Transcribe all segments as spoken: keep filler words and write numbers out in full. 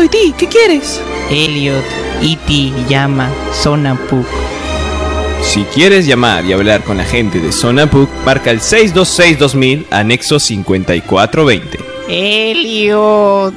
ti, ¿qué quieres? Elliot, Iti, llama, Sonapuk. Si quieres llamar y hablar con la gente de Sonapuk, marca el seis dos seis dos mil, anexo cincuenta y cuatro veinte. Elliot.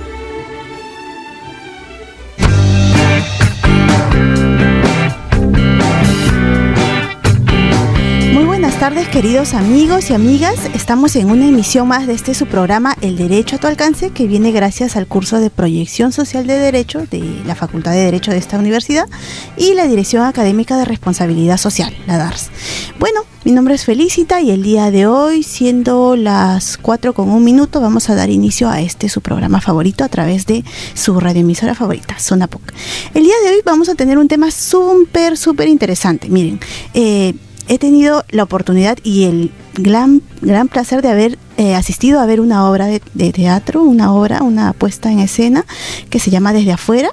Buenas tardes, queridos amigos y amigas. Estamos en una emisión más de este su programa El Derecho a tu Alcance, que viene gracias al curso de Proyección Social de Derecho de la Facultad de Derecho de esta universidad y la Dirección Académica de Responsabilidad Social, la D A R S. Bueno, mi nombre es Felicita y el día de hoy, siendo las cuatro con un minuto, vamos a dar inicio a este su programa favorito a través de su radioemisora favorita, Sonapuk. El día de hoy vamos a tener un tema súper, súper interesante. Miren, eh... he tenido la oportunidad y el gran, gran placer de haber eh, asistido a ver una obra de, de teatro, una obra, una puesta en escena que se llama Desde Afuera.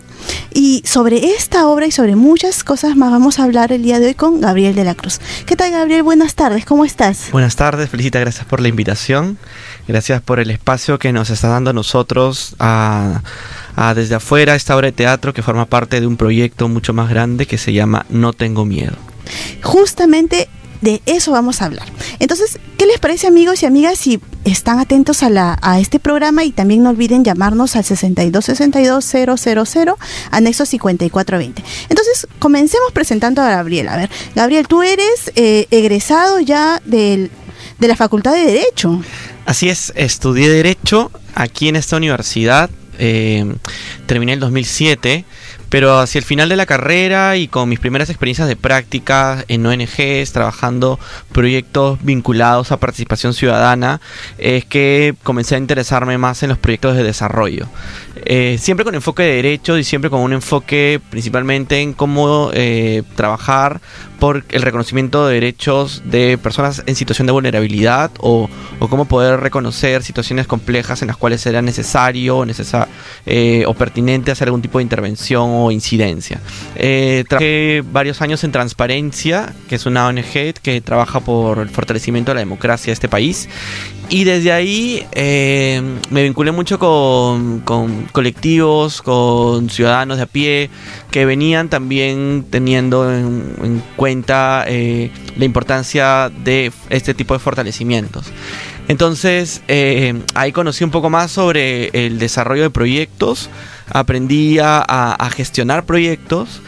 Y sobre esta obra y sobre muchas cosas más vamos a hablar el día de hoy con Gabriel de la Cruz. ¿Qué tal, Gabriel? Buenas tardes, ¿cómo estás? Buenas tardes, Felicita, gracias por la invitación. Gracias por el espacio que nos está dando a nosotros a, a Desde Afuera, esta obra de teatro que forma parte de un proyecto mucho más grande que se llama No Tengo Miedo. Justamente de eso vamos a hablar. Entonces, ¿qué les parece, amigos y amigas, si están atentos a, la, a este programa? Y también no olviden llamarnos al sesenta y dos sesenta y dos cero cero cero, anexo cincuenta y cuatro veinte. Entonces, comencemos presentando a Gabriel. A ver, Gabriel, tú eres eh, egresado ya del, de la Facultad de Derecho. Así es, estudié Derecho aquí en esta universidad. Eh, terminé el dos mil siete, pero hacia el final de la carrera y con mis primeras experiencias de práctica en O N Ges, trabajando proyectos vinculados a participación ciudadana, es que comencé a interesarme más en los proyectos de desarrollo. Eh, siempre con enfoque de derecho y siempre con un enfoque principalmente en cómo eh, trabajar por el reconocimiento de derechos de personas en situación de vulnerabilidad o, o cómo poder reconocer situaciones complejas en las cuales será necesario o, necesar, eh, o pertinente hacer algún tipo de intervención o incidencia. Eh, trabajé varios años en Transparencia, que es una O N G que trabaja por el fortalecimiento de la democracia de este país. Y desde ahí eh, me vinculé mucho con, con colectivos, con ciudadanos de a pie, que venían también teniendo en, en cuenta eh, la importancia de este tipo de fortalecimientos. Entonces eh, ahí conocí un poco más sobre el desarrollo de proyectos, aprendí a, a gestionar proyectos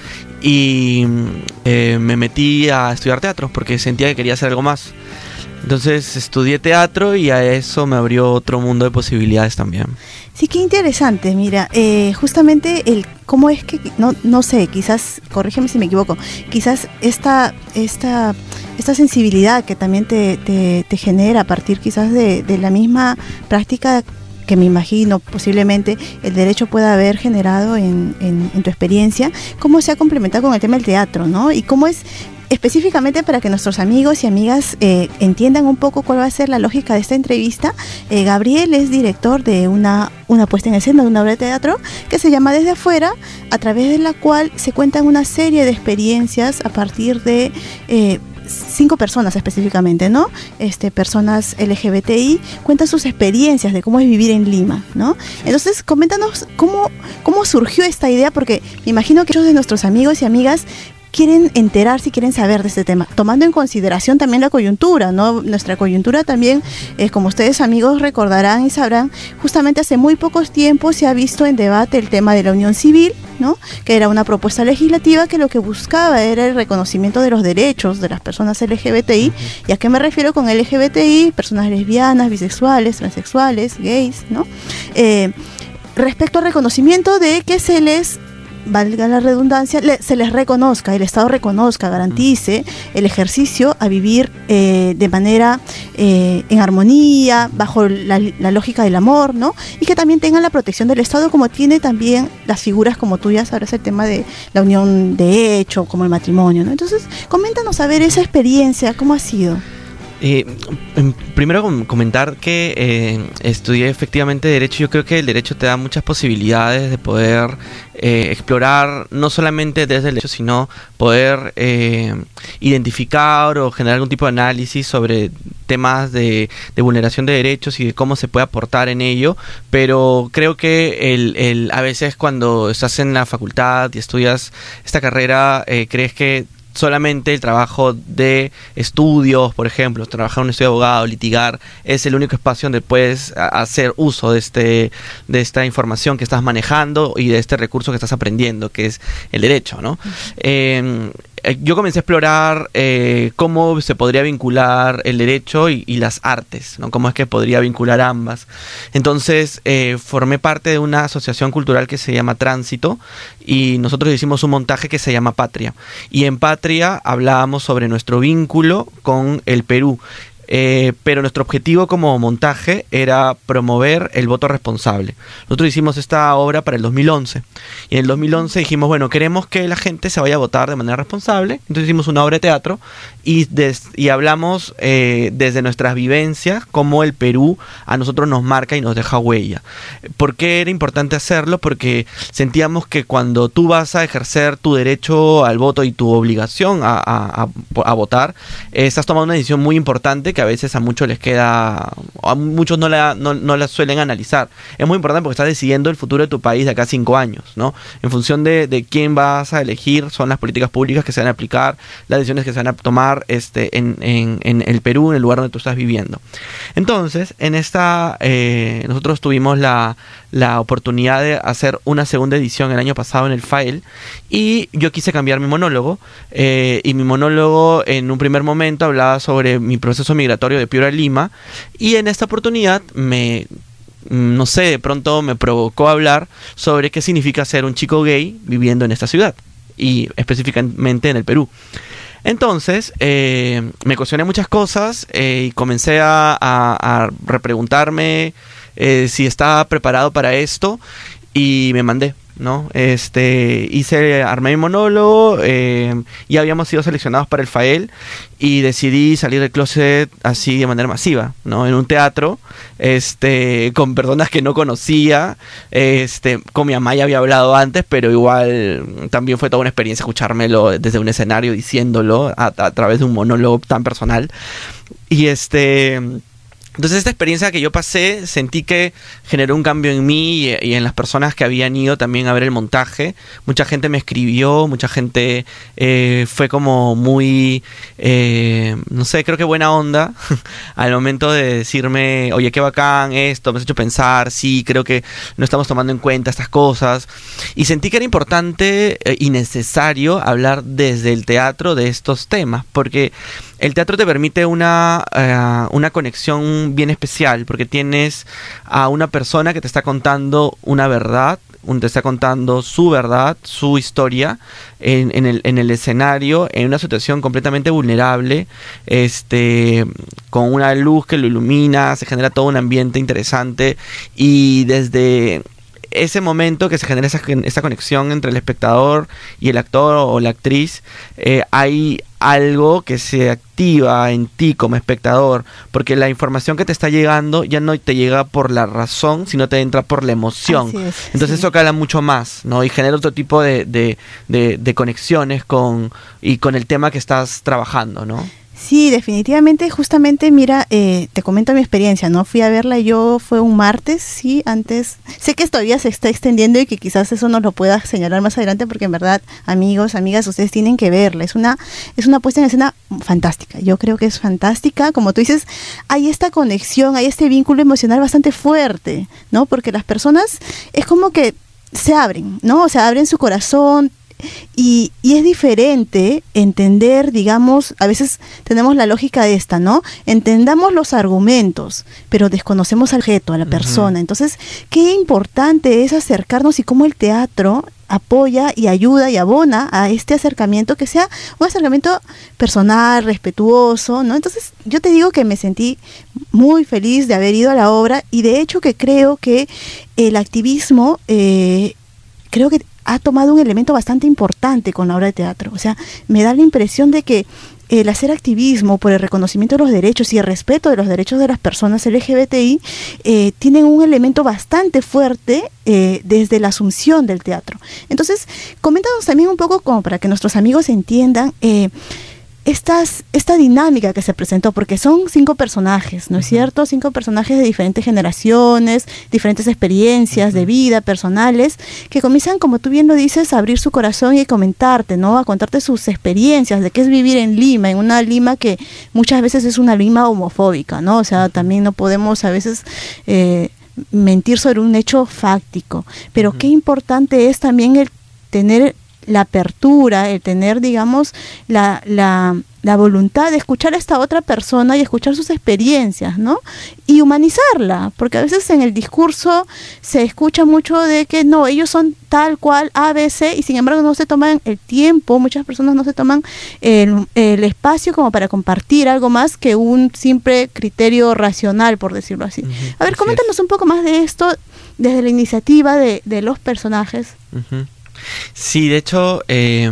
y eh, me metí a estudiar teatro porque sentía que quería hacer algo más. Entonces estudié teatro y a eso me abrió otro mundo de posibilidades también. Sí, qué interesante. Mira, eh, justamente el cómo es que, no no sé, quizás, corrígeme si me equivoco, quizás esta esta esta sensibilidad que también te, te, te genera a partir quizás de, de la misma práctica que me imagino posiblemente el derecho pueda haber generado en, en, en tu experiencia, cómo se ha complementado con el tema del teatro, ¿no? Y cómo es específicamente para que nuestros amigos y amigas eh, entiendan un poco cuál va a ser la lógica de esta entrevista. eh, Gabriel es director de una, una puesta en escena de una obra de teatro que se llama Desde Afuera, a través de la cual se cuentan una serie de experiencias a partir de eh, cinco personas específicamente, ¿no? Este, personas L G B T I, cuentan sus experiencias de cómo es vivir en Lima, ¿no? Entonces, coméntanos cómo, cómo surgió esta idea, porque me imagino que muchos de nuestros amigos y amigas quieren enterarse y quieren saber de este tema, tomando en consideración también la coyuntura, ¿no? Nuestra coyuntura también, eh, como ustedes amigos recordarán y sabrán, justamente hace muy pocos tiempos se ha visto en debate el tema de la unión civil, ¿no? Que era una propuesta legislativa que lo que buscaba era el reconocimiento de los derechos de las personas L G B T I. Uh-huh. ¿Y a qué me refiero con L G B T I? Personas lesbianas, bisexuales, transexuales, gays, ¿no? Eh, respecto al reconocimiento de que se les, valga la redundancia, le, se les reconozca, el Estado reconozca, garantice el ejercicio a vivir eh, de manera eh, en armonía, bajo la, la lógica del amor, ¿no? Y que también tengan la protección del Estado, como tiene también las figuras, como tú ya sabrás, el tema de la unión de hecho, como el matrimonio, ¿no? Entonces, coméntanos a ver esa experiencia, ¿cómo ha sido? Eh, primero comentar que eh, estudié efectivamente Derecho. Yo creo que el Derecho te da muchas posibilidades de poder eh, explorar no solamente desde el hecho, sino poder eh, identificar o generar algún tipo de análisis sobre temas de, de vulneración de derechos y de cómo se puede aportar en ello, pero creo que el, el, a veces cuando estás en la facultad y estudias esta carrera, eh, crees que solamente el trabajo de estudios, por ejemplo, trabajar en un estudio de abogado, litigar, es el único espacio donde puedes hacer uso de este de esta información que estás manejando y de este recurso que estás aprendiendo, que es el derecho, ¿no? Eh, yo comencé a explorar eh, cómo se podría vincular el derecho y, y las artes, ¿no? Cómo es que podría vincular ambas. Entonces, eh, formé parte de una asociación cultural que se llama Tránsito y nosotros hicimos un montaje que se llama Patria. Y en Patria hablábamos sobre nuestro vínculo con el Perú. Eh, pero nuestro objetivo como montaje era promover el voto responsable. Nosotros hicimos esta obra para el dos mil once y en el dos mil once dijimos, bueno, queremos que la gente se vaya a votar de manera responsable, entonces hicimos una obra de teatro y, des, y hablamos eh, desde nuestras vivencias, cómo el Perú a nosotros nos marca y nos deja huella. ¿Por qué era importante hacerlo? Porque sentíamos que cuando tú vas a ejercer tu derecho al voto y tu obligación a, a, a, a votar, eh, estás tomando una decisión muy importante que a veces a muchos les queda, a muchos no la, no, no la suelen analizar. Es muy importante porque estás decidiendo el futuro de tu país de acá a cinco años, ¿no? En función de, de quién vas a elegir, son las políticas públicas que se van a aplicar, las decisiones que se van a tomar este, en, en, en el Perú, en el lugar donde tú estás viviendo. Entonces, en esta, eh, nosotros tuvimos la, la oportunidad de hacer una segunda edición el año pasado en el F A E L y yo quise cambiar mi monólogo eh, y mi monólogo en un primer momento hablaba sobre mi proceso migratorio de Piura a Lima y en esta oportunidad me, no sé, de pronto me provocó hablar sobre qué significa ser un chico gay viviendo en esta ciudad y específicamente en el Perú. Entonces, eh, me cuestioné muchas cosas eh, y comencé a, a, a repreguntarme eh, si estaba preparado para esto y me mandé, ¿no? Este, hice, armé mi monólogo, eh, y habíamos sido seleccionados para el F A E L y decidí salir del closet así de manera masiva, ¿no? En un teatro, este, con personas que no conocía, este, con mi mamá ya había hablado antes, pero igual también fue toda una experiencia escuchármelo desde un escenario diciéndolo a, a través de un monólogo tan personal. Y este... Entonces esta experiencia que yo pasé, sentí que generó un cambio en mí y, y en las personas que habían ido también a ver el montaje. Mucha gente me escribió, mucha gente eh, fue como muy, eh, no sé, creo que buena onda al momento de decirme, oye, qué bacán esto, me has hecho pensar, sí, creo que no estamos tomando en cuenta estas cosas. Y sentí que era importante eh, y necesario hablar desde el teatro de estos temas, porque el teatro te permite una, uh, una conexión bien especial, porque tienes a una persona que te está contando una verdad, un, te está contando su verdad, su historia, en, en, el, en el escenario, en una situación completamente vulnerable, este, con una luz que lo ilumina, se genera todo un ambiente interesante, y desde ese momento que se genera esa, esa conexión entre el espectador y el actor o la actriz, eh, hay algo que se activa en ti como espectador, porque la información que te está llegando ya no te llega por la razón, sino te entra por la emoción. Es, Entonces sí. Eso cala mucho más, ¿no? Y genera otro tipo de, de, de, de conexiones con, y con el tema que estás trabajando, ¿no? Sí, definitivamente, justamente, mira, eh, te comento mi experiencia, ¿no? Fui a verla yo, fue un martes, sí, antes, sé que todavía se está extendiendo y que quizás eso nos lo pueda señalar más adelante, porque en verdad, amigos, amigas, ustedes tienen que verla, es una, es una puesta en escena fantástica, yo creo que es fantástica, como tú dices, hay esta conexión, hay este vínculo emocional bastante fuerte, ¿no? Porque las personas es como que se abren, ¿no? O sea, abren su corazón. Y, y es diferente entender, digamos, a veces tenemos la lógica de esta, ¿no? Entendamos los argumentos, pero desconocemos al objeto, a la persona. Uh-huh. Entonces, qué importante es acercarnos y cómo el teatro apoya y ayuda y abona a este acercamiento, que sea un acercamiento personal, respetuoso, ¿no? Entonces, yo te digo que me sentí muy feliz de haber ido a la obra y de hecho que creo que el activismo, eh, creo que ha tomado un elemento bastante importante con la obra de teatro. O sea, me da la impresión de que el hacer activismo por el reconocimiento de los derechos y el respeto de los derechos de las personas L G B T I eh, tienen un elemento bastante fuerte eh, desde la asunción del teatro. Entonces, coméntanos también un poco como para que nuestros amigos entiendan eh, Estas, esta dinámica que se presentó, porque son cinco personajes, ¿no es cierto? Cinco personajes de diferentes generaciones, diferentes experiencias de vida, personales, que comienzan, como tú bien lo dices, a abrir su corazón y comentarte, ¿no? A contarte sus experiencias de qué es vivir en Lima, en una Lima que muchas veces es una Lima homofóbica, ¿no? O sea, también no podemos a veces eh, mentir sobre un hecho fáctico, pero uh-huh. qué importante es también el tener la apertura, el tener, digamos, la, la, la voluntad de escuchar a esta otra persona y escuchar sus experiencias, ¿no? Y humanizarla, porque a veces en el discurso se escucha mucho de que no, ellos son tal cual, A, B, C, y sin embargo no se toman el tiempo, muchas personas no se toman el, el espacio como para compartir algo más que un simple criterio racional, por decirlo así. Uh-huh, a ver, coméntanos un poco más de esto desde la iniciativa de, de los personajes. Uh-huh. Sí, de hecho, eh,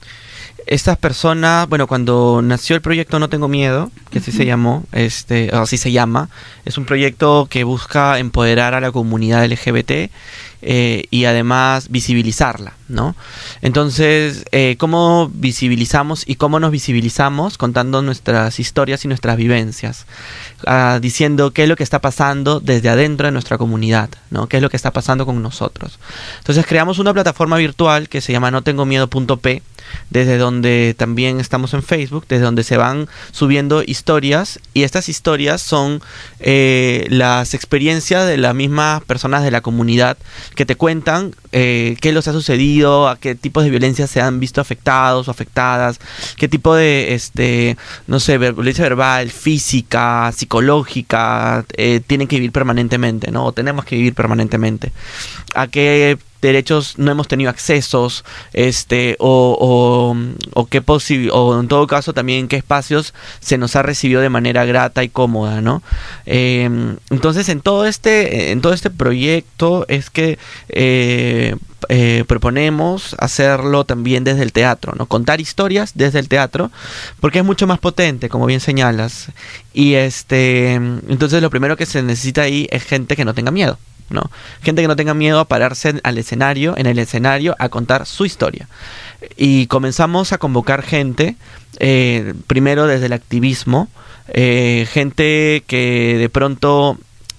estas personas, bueno, cuando nació el proyecto No Tengo Miedo, que así uh-huh. se llamó, este, así se llama, es un proyecto que busca empoderar a la comunidad L G B T eh, y además visibilizarla, ¿no? Entonces, eh, ¿cómo visibilizamos y cómo nos visibilizamos? Contando nuestras historias y nuestras vivencias, uh, diciendo qué es lo que está pasando desde adentro de nuestra comunidad, ¿no? ¿Qué es lo que está pasando con nosotros? Entonces, creamos una plataforma virtual que se llama no tengo miedo punto p, desde donde también estamos en Facebook, desde donde se van subiendo historias, y estas historias son eh, las experiencias de las mismas personas de la comunidad que te cuentan eh, qué les ha sucedido, a qué tipos de violencia se han visto afectados o afectadas, qué tipo de, este, no sé, violencia verbal, física, psicológica, eh, tienen que vivir permanentemente, ¿no? O tenemos que vivir permanentemente. A qué derechos no hemos tenido accesos, este, o, o, o qué posi- o en todo caso también qué espacios se nos ha recibido de manera grata y cómoda, ¿no? Eh, entonces en todo este, en todo este proyecto es que eh, eh, proponemos hacerlo también desde el teatro, ¿no? Contar historias desde el teatro, porque es mucho más potente, como bien señalas. Y este, entonces lo primero que se necesita ahí es gente que no tenga miedo, ¿no? Gente que no tenga miedo a pararse al escenario, en el escenario, a contar su historia. Y comenzamos a convocar gente, eh, primero desde el activismo, eh, gente que de pronto...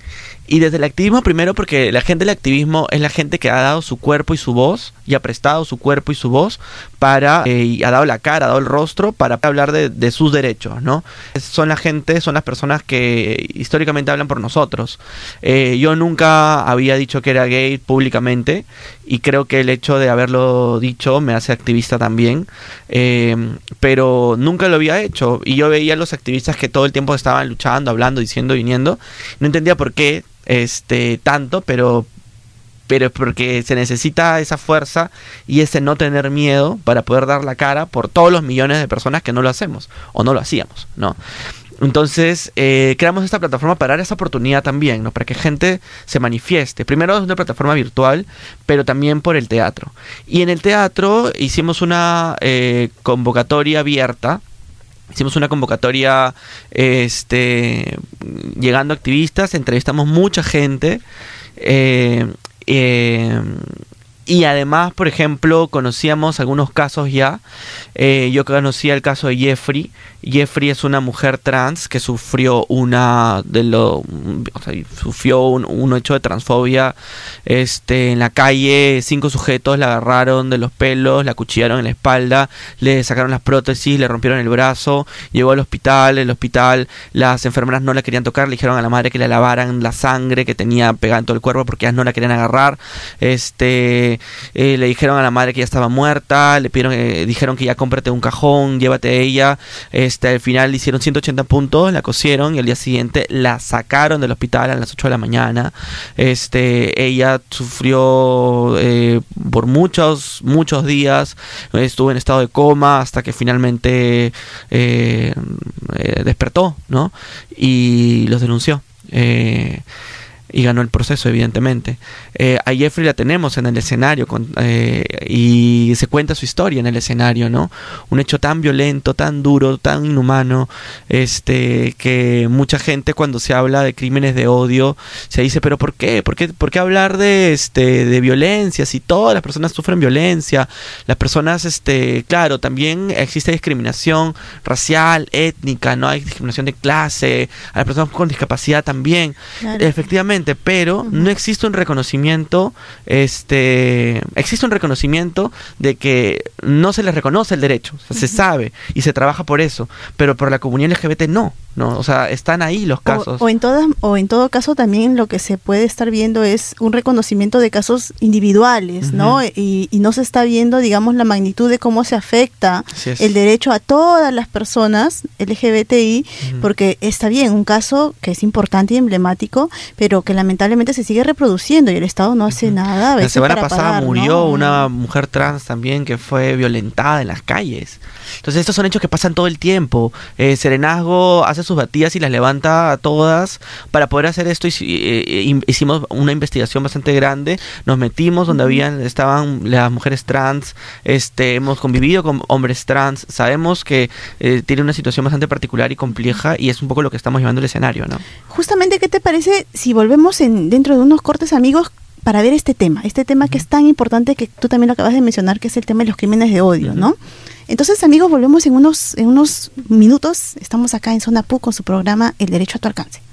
Y desde el activismo primero porque la gente del activismo es la gente que ha dado su cuerpo y su voz, y ha prestado su cuerpo y su voz para, eh, y ha dado la cara, ha dado el rostro para hablar de, de sus derechos, ¿no? Son la gente, son las personas que históricamente hablan por nosotros. Eh, yo nunca había dicho que era gay públicamente, y creo que el hecho de haberlo dicho me hace activista también, eh, pero nunca lo había hecho, y yo veía a los activistas que todo el tiempo estaban luchando, hablando, diciendo, viniendo, no entendía por qué este tanto, pero pero porque se necesita esa fuerza y ese no tener miedo para poder dar la cara por todos los millones de personas que no lo hacemos o no lo hacíamos, ¿no? Entonces eh, creamos esta plataforma para dar esa oportunidad también, ¿no? Para que gente se manifieste. Primero es una plataforma virtual, pero también por el teatro. Y en el teatro hicimos una eh, convocatoria abierta. Hicimos una convocatoria este, llegando activistas, entrevistamos mucha gente, eh, eh, y además, por ejemplo, conocíamos algunos casos ya. Eh, yo conocía el caso de Jeffrey. Jeffrey es una mujer trans que sufrió una de lo, o sea, sufrió un, un hecho de transfobia este, en la calle. Cinco sujetos la agarraron de los pelos, la acuchillaron en la espalda, le sacaron las prótesis, le rompieron el brazo, llegó al hospital. En el hospital las enfermeras no la querían tocar, le dijeron a la madre que le lavaran la sangre que tenía pegada en todo el cuerpo porque ellas no la querían agarrar. Este, eh, le dijeron a la madre que ya estaba muerta, le pidieron, eh, dijeron que ya cómprate un cajón, llévate a ella. Este, al final le hicieron ciento ochenta puntos, la cosieron y al día siguiente la sacaron del hospital a las ocho de la mañana. Este, ella sufrió eh, por muchos, muchos días, estuvo en estado de coma hasta que finalmente eh, eh, despertó, ¿no? Y los denunció. Eh, y ganó el proceso, evidentemente. Eh, a Jeffrey la tenemos en el escenario con, eh, y se cuenta su historia en el escenario, ¿no? Un hecho tan violento, tan duro, tan inhumano, este, que mucha gente cuando se habla de crímenes de odio se dice, pero ¿por qué? ¿Por qué, por qué hablar de, este, de violencia si todas las personas sufren violencia? Las personas, este, claro, también existe discriminación racial, étnica, no hay discriminación de clase, a las personas con discapacidad también, claro. Efectivamente, pero uh-huh. no existe un reconocimiento, este, existe un reconocimiento de que no se les reconoce el derecho, o sea, uh-huh. se sabe y se trabaja por eso, pero por la comunidad L G B T no, no, o sea, están ahí los casos. O, o en todas, o en todo caso también lo que se puede estar viendo es un reconocimiento de casos individuales, uh-huh. ¿no? Y, y no se está viendo, digamos, la magnitud de cómo se afecta el derecho a todas las personas L G B T I, uh-huh. porque está bien, un caso que es importante y emblemático, pero que lamentablemente se sigue reproduciendo y el Estado no hace uh-huh. nada. A veces la semana para pasada pagar, murió ¿no? una mujer trans también que fue violentada en las calles. Entonces estos son hechos que pasan todo el tiempo. Eh, Serenazgo hace sus batidas y las levanta a todas. Para poder hacer esto hicimos una investigación bastante grande, nos metimos donde habían estaban las mujeres trans, este hemos convivido con hombres trans, sabemos que eh, tiene una situación bastante particular y compleja y es un poco lo que estamos llevando al escenario, ¿no? Justamente, ¿qué te parece si volvemos en dentro de unos cortes, amigos, para ver este tema, este tema que es tan importante que tú también lo acabas de mencionar, que es el tema de los crímenes de odio, ¿no? Entonces, amigos, volvemos en unos, en unos minutos. Estamos acá en Zona P U C con su programa El Derecho a tu Alcance.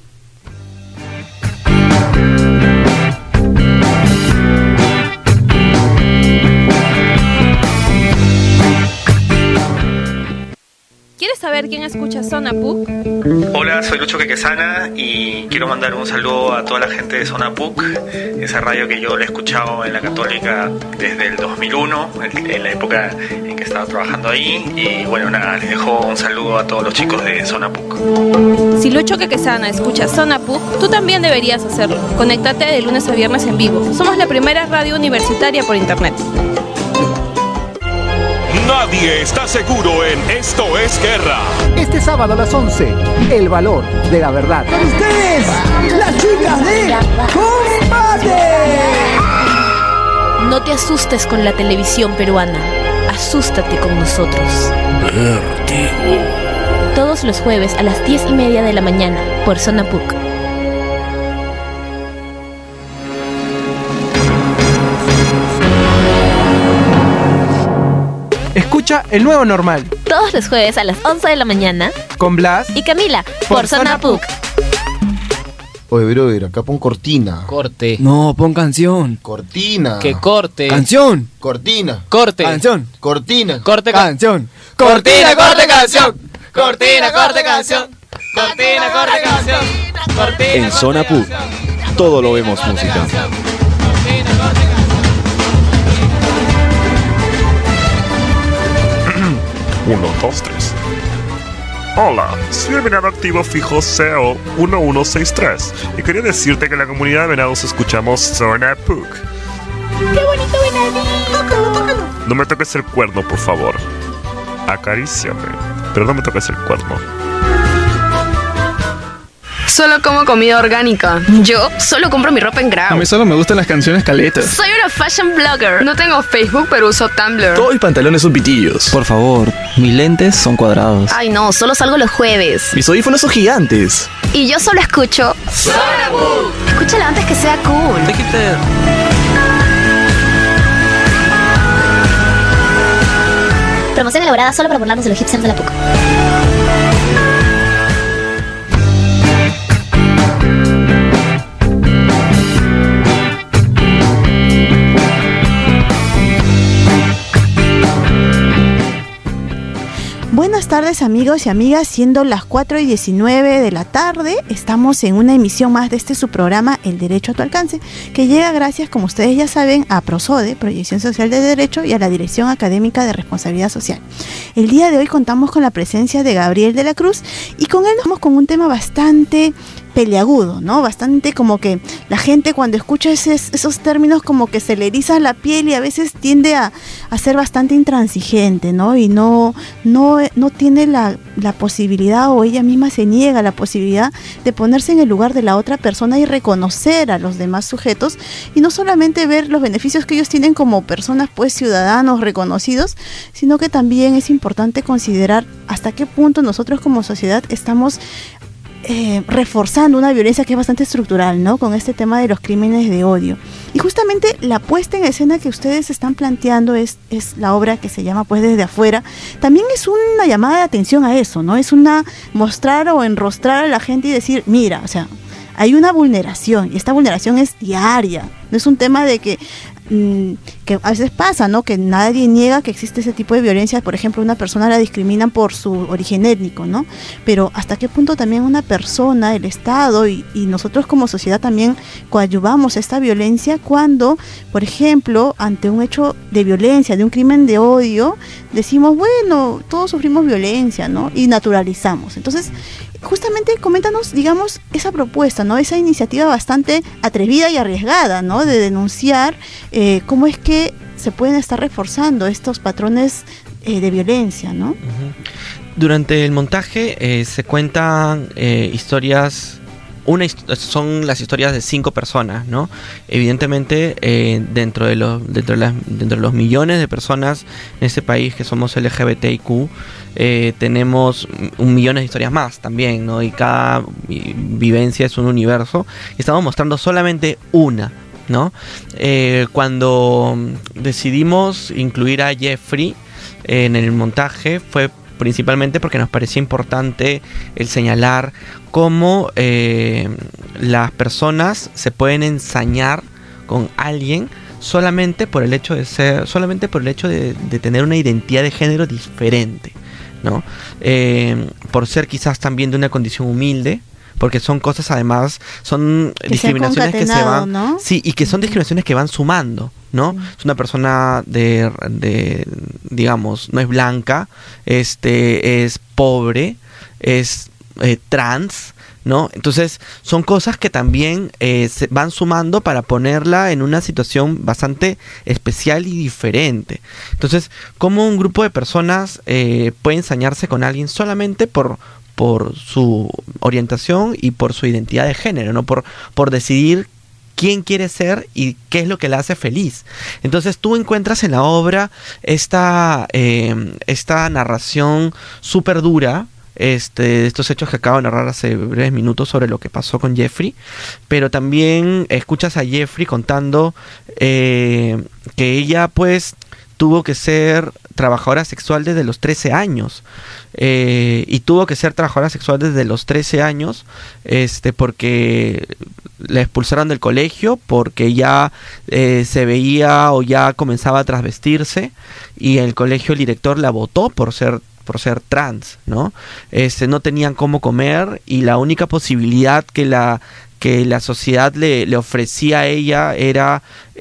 ¿Quieres saber quién escucha Zona P U C? Hola, soy Lucho Quequesana y quiero mandar un saludo a toda la gente de Zona P U C, esa radio que yo la he escuchado en la Católica desde el dos mil uno, en la época en que estaba trabajando ahí. Y bueno, nada, les dejo un saludo a todos los chicos de Zona P U C. Si Lucho Quequesana escucha Zona P U C, tú también deberías hacerlo. Conéctate de lunes a viernes en vivo. Somos la primera radio universitaria por internet. Nadie está seguro en Esto es Guerra. Este sábado a las once, el valor de la verdad. Con ustedes, las chicas de Combate. No te asustes con la televisión peruana. Asústate con nosotros. Vértigo. Todos los jueves a las diez y media de la mañana por Zona P U C. Escucha El Nuevo Normal. Todos los jueves a las once de la mañana. Con Blas y Camila. Por, por Zona P U C. Oye, brother, acá pon cortina. Corte. No, pon canción. Cortina. Que corte. Canción. Cortina. Corte. Canción. Cortina. Corte. Canción. Cortina, corte, canción. Cortina, corte, canción. Cortina, corte, canción. Cortina, en Zona P U C, todo lo vemos música. Uno, dos, tres. Hola, soy el venado activo fijo C E O uno uno seis tres y quería decirte que en la comunidad de venados escuchamos Zona P U C. ¡Qué bonito venadito! No me toques el cuerno, por favor. Acaríciame, pero no me toques el cuerno. Solo como comida orgánica. Yo solo compro mi ropa en Grau. A mí solo me gustan las canciones caletas. Soy una fashion blogger. No tengo Facebook, pero uso Tumblr. Todos mis pantalones son pitillos. Por favor, mis lentes son cuadrados. Ay no, solo salgo los jueves. Mis audífonos son gigantes. Y yo solo escucho Zona P U C. Escúchalo antes que sea cool. Hipster. Promoción elaborada solo para burlarnos de los hipsters de la P U C. Buenas tardes, amigos y amigas, siendo las cuatro y diecinueve de la tarde, estamos en una emisión más de este su programa El Derecho a tu Alcance, que llega gracias, como ustedes ya saben, a PROSODE, Proyección Social de Derecho, y a la Dirección Académica de Responsabilidad Social. El día de hoy contamos con la presencia de Gabriel de la Cruz y con él nos vamos con un tema bastante peliagudo, ¿no? Bastante como que la gente cuando escucha ese, esos términos como que se le eriza la piel y a veces tiende a, a ser bastante intransigente, ¿no? Y no, no, no tiene la, la posibilidad, o ella misma se niega la posibilidad de ponerse en el lugar de la otra persona y reconocer a los demás sujetos, y no solamente ver los beneficios que ellos tienen como personas, pues ciudadanos reconocidos, sino que también es importante considerar hasta qué punto nosotros como sociedad estamos Eh, reforzando una violencia que es bastante estructural, ¿no? Con este tema de los crímenes de odio. Y justamente la puesta en escena que ustedes están planteando es, es la obra que se llama pues Desde Afuera. También es una llamada de atención a eso, ¿no? Es una mostrar o enrostrar a la gente y decir, mira, o sea, hay una vulneración, y esta vulneración es diaria. No es un tema de que que a veces pasa, ¿no? Que nadie niega que existe ese tipo de violencia. Por ejemplo, una persona la discriminan por su origen étnico, ¿no? Pero hasta qué punto también una persona, el Estado y, y nosotros como sociedad también coadyuvamos esta violencia cuando, por ejemplo, ante un hecho de violencia, de un crimen de odio, decimos, bueno, todos sufrimos violencia, ¿no? Y naturalizamos. Entonces, justamente coméntanos, digamos, esa propuesta, ¿no? Esa iniciativa bastante atrevida y arriesgada, ¿no? De denunciar eh, cómo es que se pueden estar reforzando estos patrones eh, de violencia, ¿no? Durante el montaje eh, se cuentan eh, historias. Una hist- son las historias de cinco personas, ¿no? Evidentemente, eh, dentro de los dentro de las dentro de los millones de personas en este país que somos L G B T I Q, eh, tenemos un millón de historias más también, ¿no? Y cada vivencia es un universo. Estamos mostrando solamente una, ¿no? Eh, cuando decidimos incluir a Jeffrey en el montaje fue principalmente porque nos parecía importante el señalar cómo eh, las personas se pueden ensañar con alguien solamente por el hecho de ser, solamente por el hecho de, de tener una identidad de género diferente, ¿no? Eh, por ser quizás también de una condición humilde, porque son cosas además, son que discriminaciones se que se van, ¿no? Sí, y que son discriminaciones que van sumando, ¿no? Mm. Es una persona de, de, digamos, no es blanca, este, es pobre, es eh, trans, ¿no? Entonces son cosas que también eh, se van sumando para ponerla en una situación bastante especial y diferente. Entonces, ¿cómo un grupo de personas eh, puede ensañarse con alguien solamente por por su orientación y por su identidad de género, ¿no? Por, por decidir quién quiere ser y qué es lo que la hace feliz. Entonces tú encuentras en la obra esta, eh, esta narración súper dura, este, estos hechos que acabo de narrar hace breves minutos sobre lo que pasó con Jeffrey, pero también escuchas a Jeffrey contando eh, que ella pues tuvo que ser trabajadora sexual desde los trece años eh, y tuvo que ser trabajadora sexual desde los trece años este porque la expulsaron del colegio porque ya eh, se veía o ya comenzaba a trasvestirse y el colegio, el director la botó por ser por ser trans, ¿no? Este, no tenían cómo comer y la única posibilidad que la que la sociedad le, le ofrecía a ella era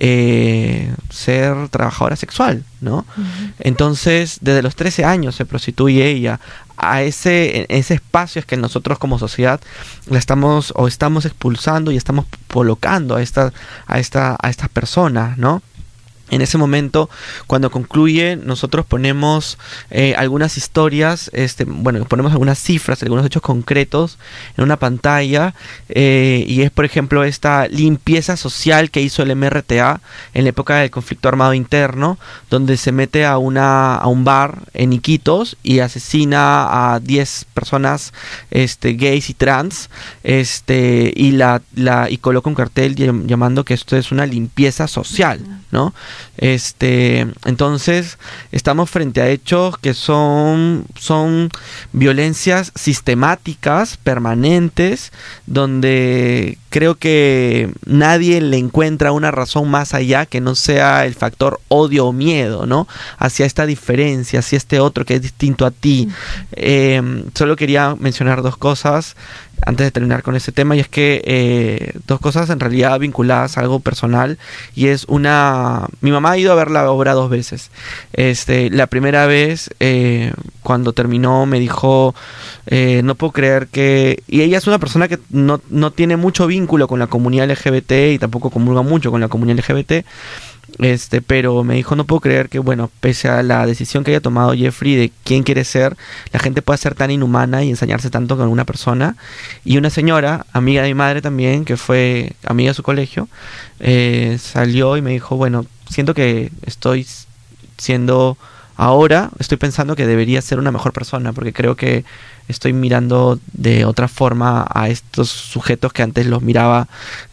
eh, ser trabajadora sexual, ¿no? Uh-huh. Entonces, desde los trece años se prostituye ella. A ese, ese espacio es que nosotros como sociedad la estamos o estamos expulsando y estamos colocando a esta, a esta, a estas personas, ¿no? En ese momento, cuando concluye, nosotros ponemos eh, algunas historias, este, bueno, ponemos algunas cifras, algunos hechos concretos en una pantalla, eh, y es, por ejemplo, esta limpieza social que hizo el M R T A en la época del conflicto armado interno, donde se mete a, una, a un bar en Iquitos y asesina a diez personas este, gays y trans, este, y, la, la, y coloca un cartel llamando que esto es una limpieza social, ¿no? Este, entonces estamos frente a hechos que son, son violencias sistemáticas, permanentes, donde creo que nadie le encuentra una razón más allá que no sea el factor odio o miedo, ¿no? Hacia esta diferencia, hacia este otro que es distinto a ti. Eh, solo quería mencionar dos cosas antes de terminar con este tema, y es que eh, dos cosas en realidad vinculadas a algo personal, y es una... Mi mamá ha ido a ver la obra dos veces. Este, la primera vez, eh, cuando terminó, me dijo, eh, no puedo creer que... Y ella es una persona que no, no tiene mucho vínculo con la comunidad L G B T y tampoco comulga mucho con la comunidad L G B T, Este, pero me dijo, no puedo creer que, bueno, pese a la decisión que haya tomado Jeffrey de quién quiere ser, la gente pueda ser tan inhumana y ensañarse tanto con una persona. Y una señora, amiga de mi madre también, que fue amiga de su colegio, eh, salió y me dijo, bueno, siento que estoy siendo... Ahora estoy pensando que debería ser una mejor persona, porque creo que estoy mirando de otra forma a estos sujetos que antes los miraba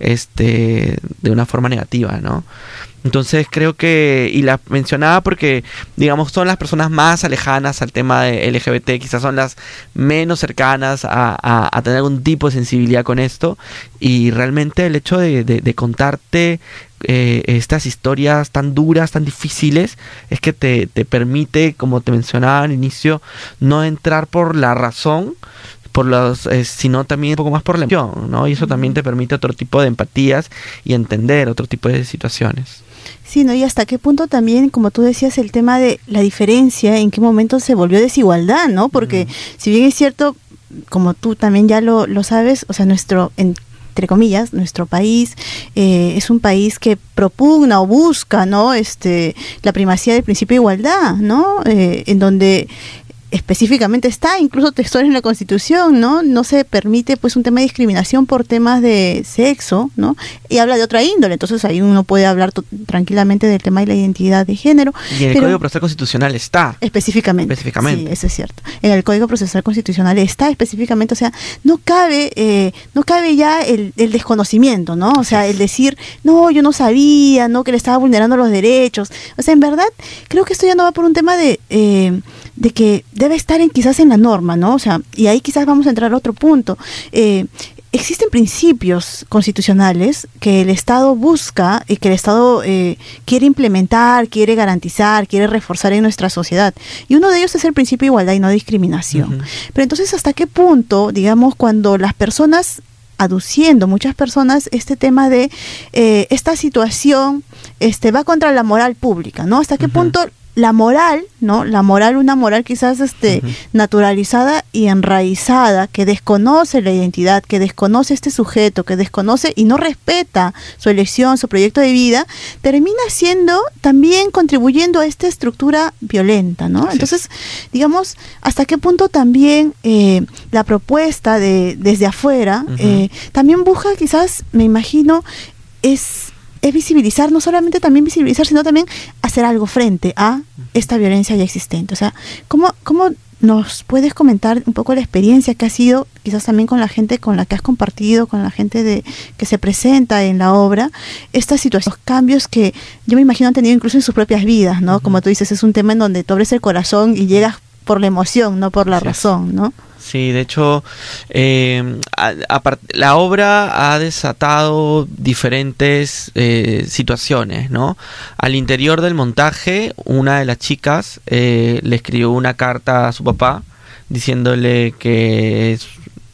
este de una forma negativa, ¿no? Entonces creo que, y la mencionaba porque, digamos, son las personas más alejanas al tema de L G B T, quizás son las menos cercanas a, a, a tener algún tipo de sensibilidad con esto, y realmente el hecho de, de, de contarte eh, estas historias tan duras, tan difíciles, es que te, te permite, como te mencionaba al inicio, no entrar por la razón, por los, eh, sino también un poco más por la emoción, ¿no? Y eso también te permite otro tipo de empatías y entender otro tipo de situaciones. Sí, ¿no? Y hasta qué punto también, como tú decías, el tema de la diferencia, en qué momento se volvió desigualdad, ¿no? Porque mm. si bien es cierto, como tú también ya lo, lo sabes, o sea, nuestro, entre comillas, nuestro país eh, es un país que propugna o busca, ¿no? Este, la primacía del principio de igualdad, ¿no? Eh, en donde específicamente está, incluso textual en la Constitución, ¿no? No se permite pues un tema de discriminación por temas de sexo, ¿no? Y habla de otra índole, entonces ahí uno puede hablar t- tranquilamente del tema de la identidad de género. Y en el pero Código Procesal Constitucional está. Específicamente. Específicamente. Sí, eso es cierto. En el Código Procesal Constitucional está específicamente, o sea, no cabe, eh, no cabe ya el, el desconocimiento, ¿no? O sea, el decir, no, yo no sabía, ¿no? Que le estaba vulnerando los derechos. O sea, en verdad, creo que esto ya no va por un tema de, eh, de que debe estar en, quizás en la norma, ¿no? O sea, y ahí quizás vamos a entrar a otro punto. Eh, existen principios constitucionales que el Estado busca y que el Estado eh, quiere implementar, quiere garantizar, quiere reforzar en nuestra sociedad. Y uno de ellos es el principio de igualdad y no discriminación. Uh-huh. Pero entonces, ¿hasta qué punto, digamos, cuando las personas, aduciendo muchas personas este tema de eh, esta situación este va contra la moral pública, ¿no? ¿Hasta qué uh-huh. punto la moral, ¿no? La moral, una moral quizás este uh-huh. naturalizada y enraizada, que desconoce la identidad, que desconoce este sujeto, que desconoce y no respeta su elección, su proyecto de vida, termina siendo también contribuyendo a esta estructura violenta, ¿no? Sí. Entonces, digamos, hasta qué punto también eh, la propuesta de desde afuera uh-huh. eh, también busca quizás, me imagino, es es visibilizar, no solamente también visibilizar, sino también hacer algo frente a esta violencia ya existente. O sea, ¿cómo, cómo nos puedes comentar un poco la experiencia que ha sido, quizás también con la gente con la que has compartido, con la gente de que se presenta en la obra, estas situaciones, los cambios que yo me imagino han tenido incluso en sus propias vidas, ¿no? Uh-huh. Como tú dices, es un tema en donde tú abres el corazón y llegas por la emoción, no por la sí. razón, ¿no? Sí, de hecho, eh, a, a part- la obra ha desatado diferentes eh, situaciones, ¿no? Al interior del montaje, una de las chicas eh, le escribió una carta a su papá diciéndole que es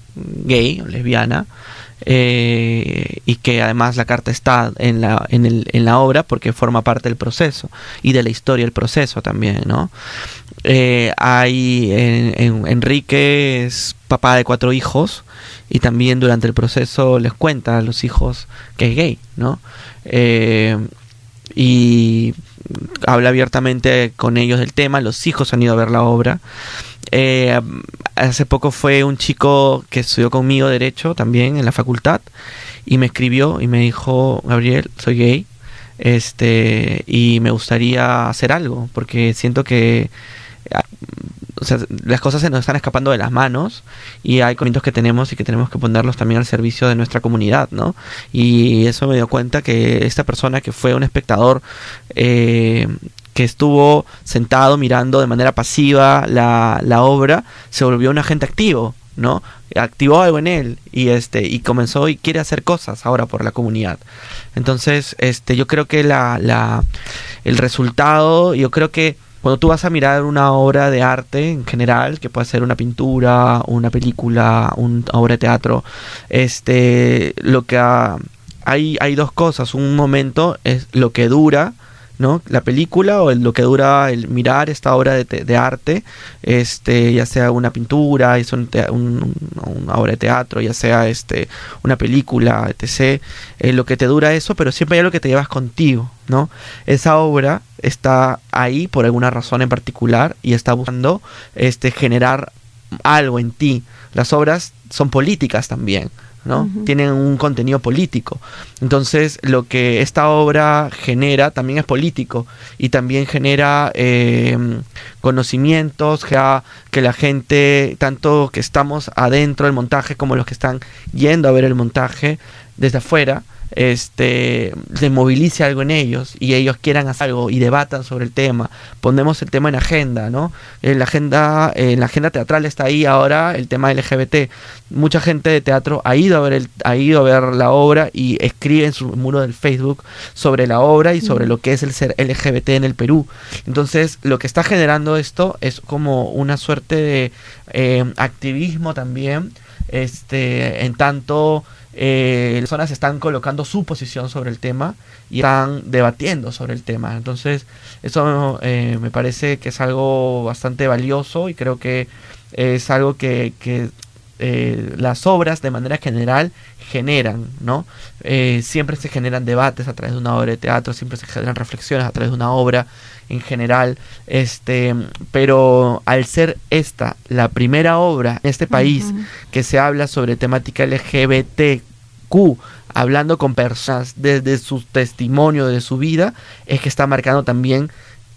gay o lesbiana, eh, y que además la carta está en la, en, el, en la obra porque forma parte del proceso y de la historia del proceso también, ¿no? Eh, hay en, en, Enrique es papá de cuatro hijos y también durante el proceso les cuenta a los hijos que es gay, ¿no? Eh, y habla abiertamente con ellos del tema. Los hijos han ido a ver la obra. Eh, hace poco fue un chico que estudió conmigo Derecho también en la facultad y me escribió y me dijo: Gabriel, soy gay, este y me gustaría hacer algo porque siento que o sea, las cosas se nos están escapando de las manos y hay conocimientos que tenemos y que tenemos que ponerlos también al servicio de nuestra comunidad, ¿no? Y eso me dio cuenta que esta persona que fue un espectador eh, que estuvo sentado mirando de manera pasiva la, la obra, se volvió un agente activo ¿no? Activó algo en él y este y comenzó y quiere hacer cosas ahora por la comunidad. Entonces, este yo creo que la, la el resultado, yo creo que cuando tú vas a mirar una obra de arte en general, que puede ser una pintura, una película, una obra de teatro, este lo que ha, hay hay dos cosas. Un momento es lo que dura, ¿no? La película, o el, lo que dura el mirar esta obra de, te, de arte, este ya sea una pintura, es un te, un, una obra de teatro, ya sea este una película, etcétera. Eh, lo que te dura eso, pero siempre hay algo que te llevas contigo, ¿no? Esa obra está ahí por alguna razón en particular y está buscando este generar algo en ti. Las obras son políticas también, ¿no? Uh-huh. Tienen un contenido político. Entonces, lo que esta obra genera también es político y también genera eh, conocimientos que, que la gente, tanto que estamos adentro del montaje como los que están yendo a ver el montaje desde afuera, este se movilice algo en ellos y ellos quieran hacer algo y debatan sobre el tema. Ponemos el tema en agenda, ¿no? En la agenda, en la agenda teatral está ahí ahora el tema L G B T. Mucha gente de teatro ha ido a ver el, ha ido a ver la obra y escribe en su muro del Facebook sobre la obra y sobre mm. lo que es el ser L G B T en el Perú. Entonces, lo que está generando esto es como una suerte de eh, activismo también, este, en tanto Eh, las personas están colocando su posición sobre el tema y están debatiendo sobre el tema. Entonces eso eh, me parece que es algo bastante valioso y creo que es algo que, que eh, las obras de manera general generan, ¿no? Eh, siempre se generan debates a través de una obra de teatro, siempre se generan reflexiones a través de una obra en general, este, pero al ser esta la primera obra en este país uh-huh. que se habla sobre temática L G B T Q, hablando con personas desde su testimonio de su vida, es que está marcando también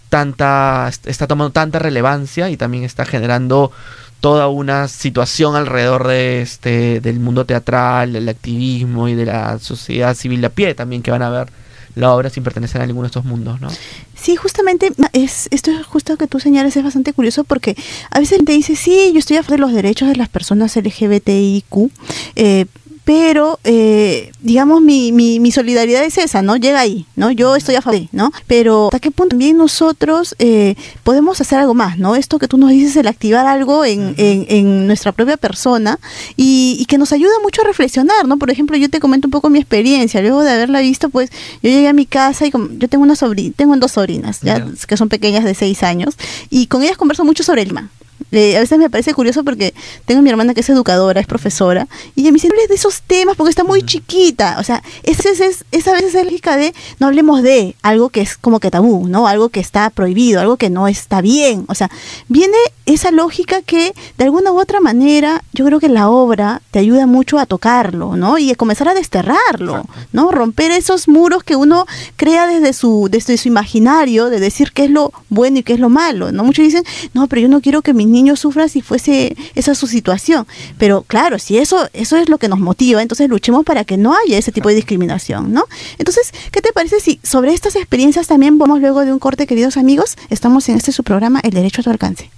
tanta, está tomando tanta relevancia y también está generando toda una situación alrededor de este del mundo teatral, del activismo y de la sociedad civil de a pie también, que van a ver la obra sin pertenecer a ninguno de estos mundos, ¿no? Sí, justamente, es esto es justo que tú señalas, es bastante curioso porque a veces te dice, sí, yo estoy a favor de los derechos de las personas L G B T I Q, eh, pero, eh, digamos, mi, mi, mi solidaridad es esa, ¿no? Llega ahí, ¿no? Yo estoy a favor, ¿no? Pero ¿hasta qué punto también nosotros eh, podemos hacer algo más, ¿no? Esto que tú nos dices, el activar algo en, en, en nuestra propia persona y, y que nos ayuda mucho a reflexionar, ¿no? Por ejemplo, yo te comento un poco mi experiencia. Luego de haberla visto, pues, yo llegué a mi casa y como, yo tengo una sobrina, tengo dos sobrinas, ya, yeah. que son pequeñas de seis años, y con ellas converso mucho sobre el tema. Eh, a veces me parece curioso porque tengo a mi hermana que es educadora, es profesora, y ella me dice, no hables de esos temas porque está muy chiquita. O sea, esa es, es, esa vez es la lógica de no hablemos de algo que es como que tabú, ¿no? Algo que está prohibido, algo que no está bien. O sea, viene esa lógica que de alguna u otra manera yo creo que la obra te ayuda mucho a tocarlo, ¿no? Y a comenzar a desterrarlo, ¿no? Romper esos muros que uno crea desde su, desde su imaginario, de decir qué es lo bueno y qué es lo malo, ¿no? Muchos dicen, no, pero yo no quiero que mis niños sufran si fuese esa su situación. Pero claro, si eso, eso es lo que nos motiva, entonces luchemos para que no haya ese tipo de discriminación, ¿no? Entonces, ¿qué te parece si sobre estas experiencias también vamos luego de un corte, queridos amigos? Estamos en este su programa, El Derecho a tu Alcance.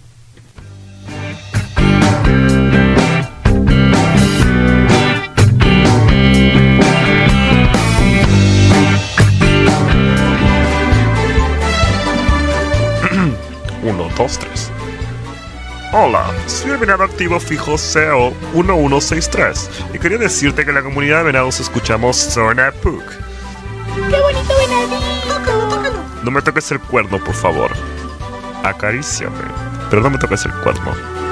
Uno, dos, tres. Hola, soy el venado activo fijo C O uno uno seis tres y quería decirte que en la comunidad de venados escuchamos Zona Puc. ¡Qué bonito venadito! Tócalo, tócalo. No me toques el cuerno, por favor. Acaríciame, pero no me toques el cuerno.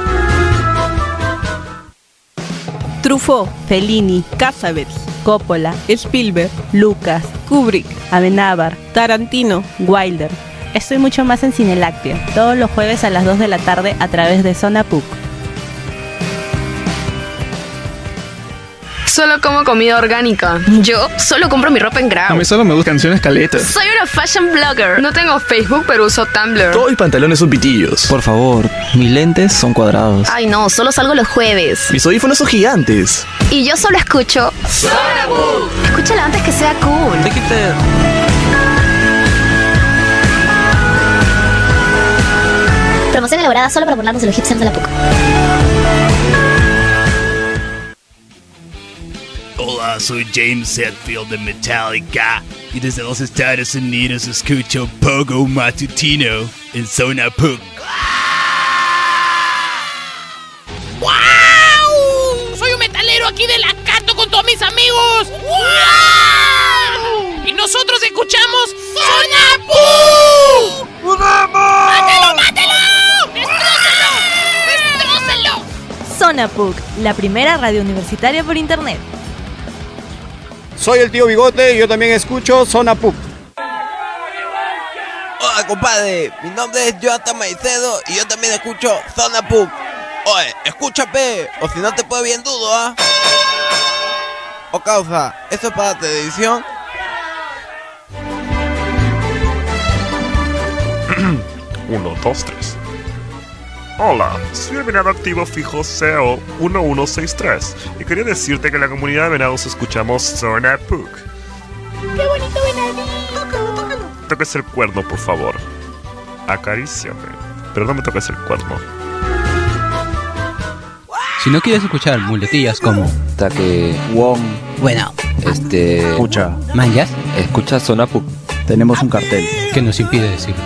Truffaut, Fellini, Cassavetes, Coppola, Spielberg, Lucas, Kubrick, Amenábar, Tarantino, Wilder. Estoy mucho más en Cine Lácteo, todos los jueves a las dos de la tarde a través de Zona Puc. Solo como comida orgánica. Yo solo compro mi ropa en Grau. A mí solo me gustan canciones caletas. Soy una fashion blogger. No tengo Facebook, pero uso Tumblr. Todo y pantalones son pitillos. Por favor, mis lentes son cuadrados. Ay no, solo salgo los jueves. Mis audífonos son gigantes. Y yo solo escucho Zona Puc. Escúchala antes que sea cool. Te quité. Promoción elaborada solo para burlarnos de los hipsters de la Puc. Hola, soy James Hetfield de Metallica y desde los Estados Unidos escucho Pogo Matutino en Zona Puc. ¡Wow! Soy un metalero aquí de la Cato con todos mis amigos. ¡Wow! Y nosotros escuchamos Zona Puc. ¡Mátelo, mátelo! ¡Destrócelo! ¡Destrócelo! Zona Puc, la primera radio universitaria por internet. Soy el tío Bigote y yo también escucho Zona Puc. Hola, compadre. Mi nombre es Jonathan Maicedo y yo también escucho Zona Puc. Oye, escúchame, o si no te puede bien dudo, ¿ah? O causa, ¿eso es para televisión? uno, dos, tres. Hola, soy el venado activo fijo C E O uno uno seis tres y quería decirte que en la comunidad de venados escuchamos Zona Puc. ¡Qué bonito venadito! Toques el cuerno, por favor. Acaríciame, pero no me toques el cuerno. Si no quieres escuchar muletillas como Taque, Wong, bueno, este, escucha, manjas, escucha Zona Puc. Tenemos un cartel que nos impide decir.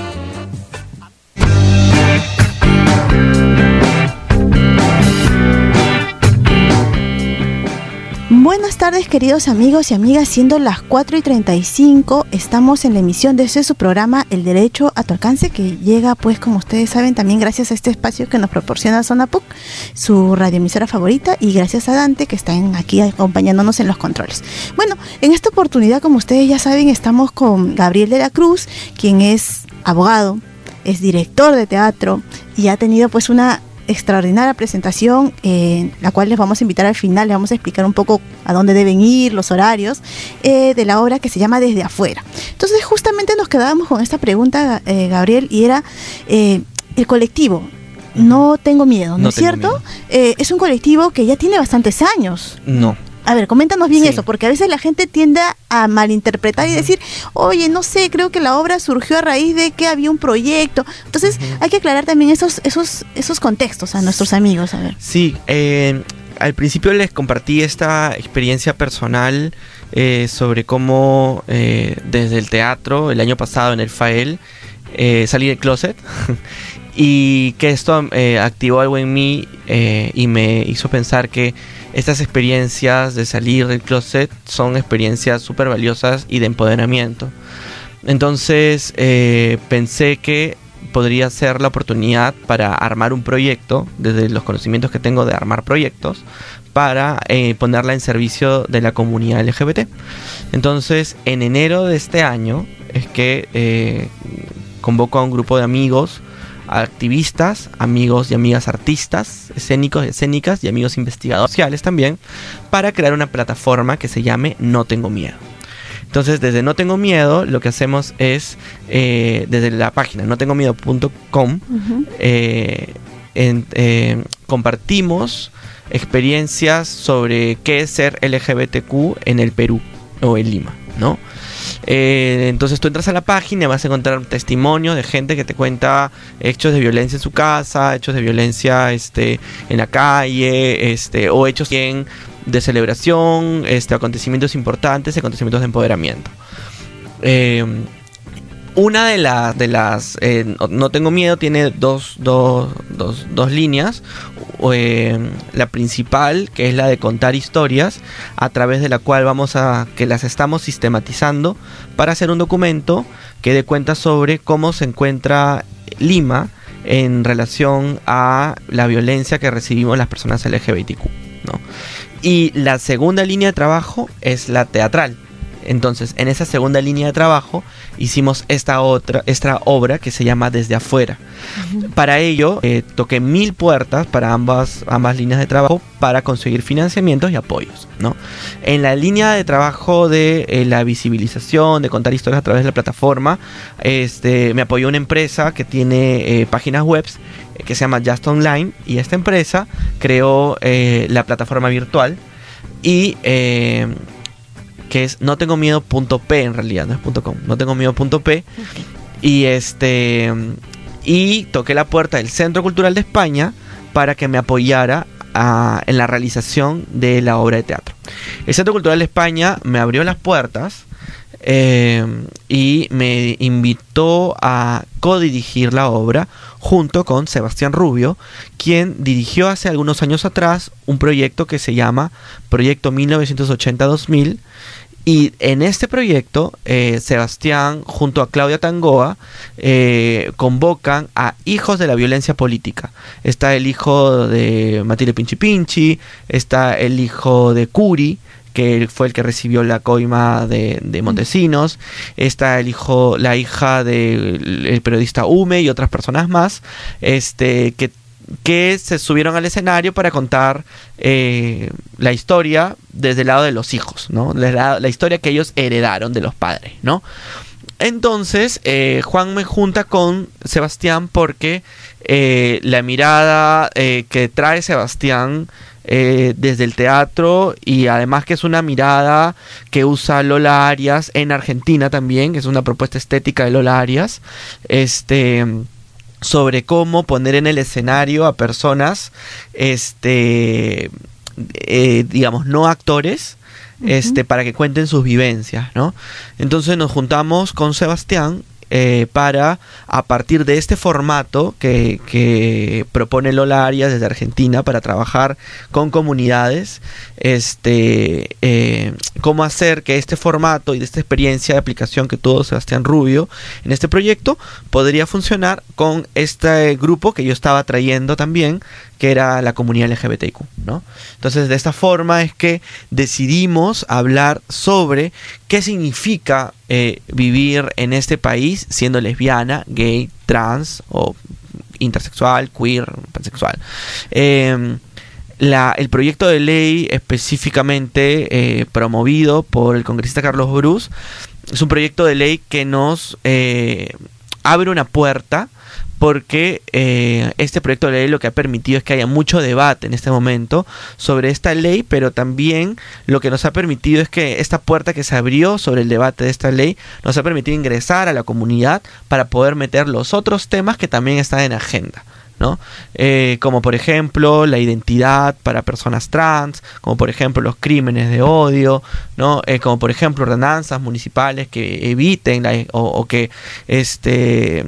Buenas tardes, queridos amigos y amigas, siendo las cuatro y treinta y cinco, estamos en la emisión de este su programa El Derecho a tu Alcance, que llega, pues, como ustedes saben, también gracias a este espacio que nos proporciona Zona Puc, su radioemisora favorita, y gracias a Dante, que están aquí acompañándonos en los controles. Bueno, en esta oportunidad, como ustedes ya saben, estamos con Gabriel de la Cruz, quien es abogado, es director de teatro y ha tenido, pues, una extraordinaria presentación, eh, la cual les vamos a invitar al final, les vamos a explicar un poco a dónde deben ir, los horarios, eh, de la obra que se llama Desde Afuera. Entonces, justamente nos quedábamos con esta pregunta, eh, Gabriel, y era eh, el colectivo. No tengo miedo, ¿no, ¿no es cierto? Eh, es un colectivo que ya tiene bastantes años. No. A ver, coméntanos bien Sí. eso, porque a veces la gente tiende a malinterpretar y decir, oye, no sé, creo que la obra surgió a raíz de que había un proyecto. Entonces, uh-huh. hay que aclarar también esos esos esos contextos a nuestros amigos, a ver. Sí, eh, al principio les compartí esta experiencia personal eh, sobre cómo eh, desde el teatro, el año pasado en el FAEL, eh, salí del closet y que esto eh, activó algo en mí eh, y me hizo pensar que estas experiencias de salir del closet son experiencias súper valiosas y de empoderamiento. Entonces eh, pensé que podría ser la oportunidad para armar un proyecto, desde los conocimientos que tengo de armar proyectos, para eh, ponerla en servicio de la comunidad L G B T. Entonces, en enero de este año es que eh, convoco a un grupo de amigos, activistas, amigos y amigas artistas, escénicos y escénicas y amigos investigadores sociales también, para crear una plataforma que se llame No Tengo Miedo. Entonces, desde No Tengo Miedo, lo que hacemos es, eh, desde la página no tengo miedo punto com, uh-huh. eh, en, eh, compartimos experiencias sobre qué es ser L G B T Q en el Perú o en Lima, ¿no? Eh, entonces tú entras a la página y vas a encontrar testimonios de gente que te cuenta hechos de violencia en su casa, hechos de violencia este, en la calle, este, o hechos bien de celebración, este, acontecimientos importantes, acontecimientos de empoderamiento. Eh, una de, la, de las... Eh, no, no Tengo Miedo tiene dos, dos, dos, dos líneas. Eh, la principal, que es la de contar historias, a través de la cual vamos a... que las estamos sistematizando para hacer un documento que dé cuenta sobre cómo se encuentra Lima en relación a la violencia que recibimos las personas L G B T Q, ¿no? Y la segunda línea de trabajo es la teatral. Entonces, en esa segunda línea de trabajo hicimos esta otra esta obra que se llama Desde Afuera. Uh-huh. Para ello, eh, toqué mil puertas para ambas, ambas líneas de trabajo para conseguir financiamientos y apoyos, ¿no? En la línea de trabajo de eh, la visibilización, de contar historias a través de la plataforma, este, me apoyó una empresa que tiene eh, páginas web eh, que se llama Just Online, y esta empresa creó eh, la plataforma virtual y... Eh, que es no tengo miedo punto p, en realidad, no es .com, no tengo miedo punto p. Okay. Y este y toqué la puerta del Centro Cultural de España para que me apoyara a, en la realización de la obra de teatro. El Centro Cultural de España me abrió las puertas eh, y me invitó a codirigir la obra junto con Sebastián Rubio, quien dirigió hace algunos años atrás un proyecto que se llama Proyecto mil novecientos ochenta a dos mil. Y en este proyecto, eh, Sebastián, junto a Claudia Tangoa, eh, convocan a hijos de la violencia política. Está el hijo de Matilde Pinchi Pinchi, está el hijo de Curi, que fue el que recibió la coima de, de Montesinos, está el hijo, la hija del periodista Hume y otras personas más, este, que que se subieron al escenario para contar eh, la historia desde el lado de los hijos, ¿no? La, la historia que ellos heredaron de los padres, ¿no? Entonces, eh, Juan me junta con Sebastián porque eh, la mirada eh, que trae Sebastián eh, desde el teatro, y además que es una mirada que usa Lola Arias en Argentina también, que es una propuesta estética de Lola Arias, este... sobre cómo poner en el escenario a personas, este, eh, digamos, no actores, uh-huh. este, para que cuenten sus vivencias, ¿no? Entonces nos juntamos con Sebastián eh, para, a partir de este formato que, que propone Lola Arias desde Argentina para trabajar con comunidades, este, eh, cómo hacer que este formato y de esta experiencia de aplicación que tuvo Sebastián Rubio en este proyecto podría funcionar con este grupo que yo estaba trayendo también, que era la comunidad L G B T I Q, ¿no? Entonces, de esta forma es que decidimos hablar sobre qué significa eh, vivir en este país siendo lesbiana, gay, trans o intersexual, queer, pansexual. Eh, La, el proyecto de ley específicamente eh, promovido por el congresista Carlos Bruce es un proyecto de ley que nos eh, abre una puerta, porque eh, este proyecto de ley lo que ha permitido es que haya mucho debate en este momento sobre esta ley, pero también lo que nos ha permitido es que esta puerta que se abrió sobre el debate de esta ley nos ha permitido ingresar a la comunidad para poder meter los otros temas que también están en agenda, ¿no? Eh, como por ejemplo la identidad para personas trans, como por ejemplo los crímenes de odio, ¿no? Eh, como por ejemplo ordenanzas municipales que eviten la, o, o que este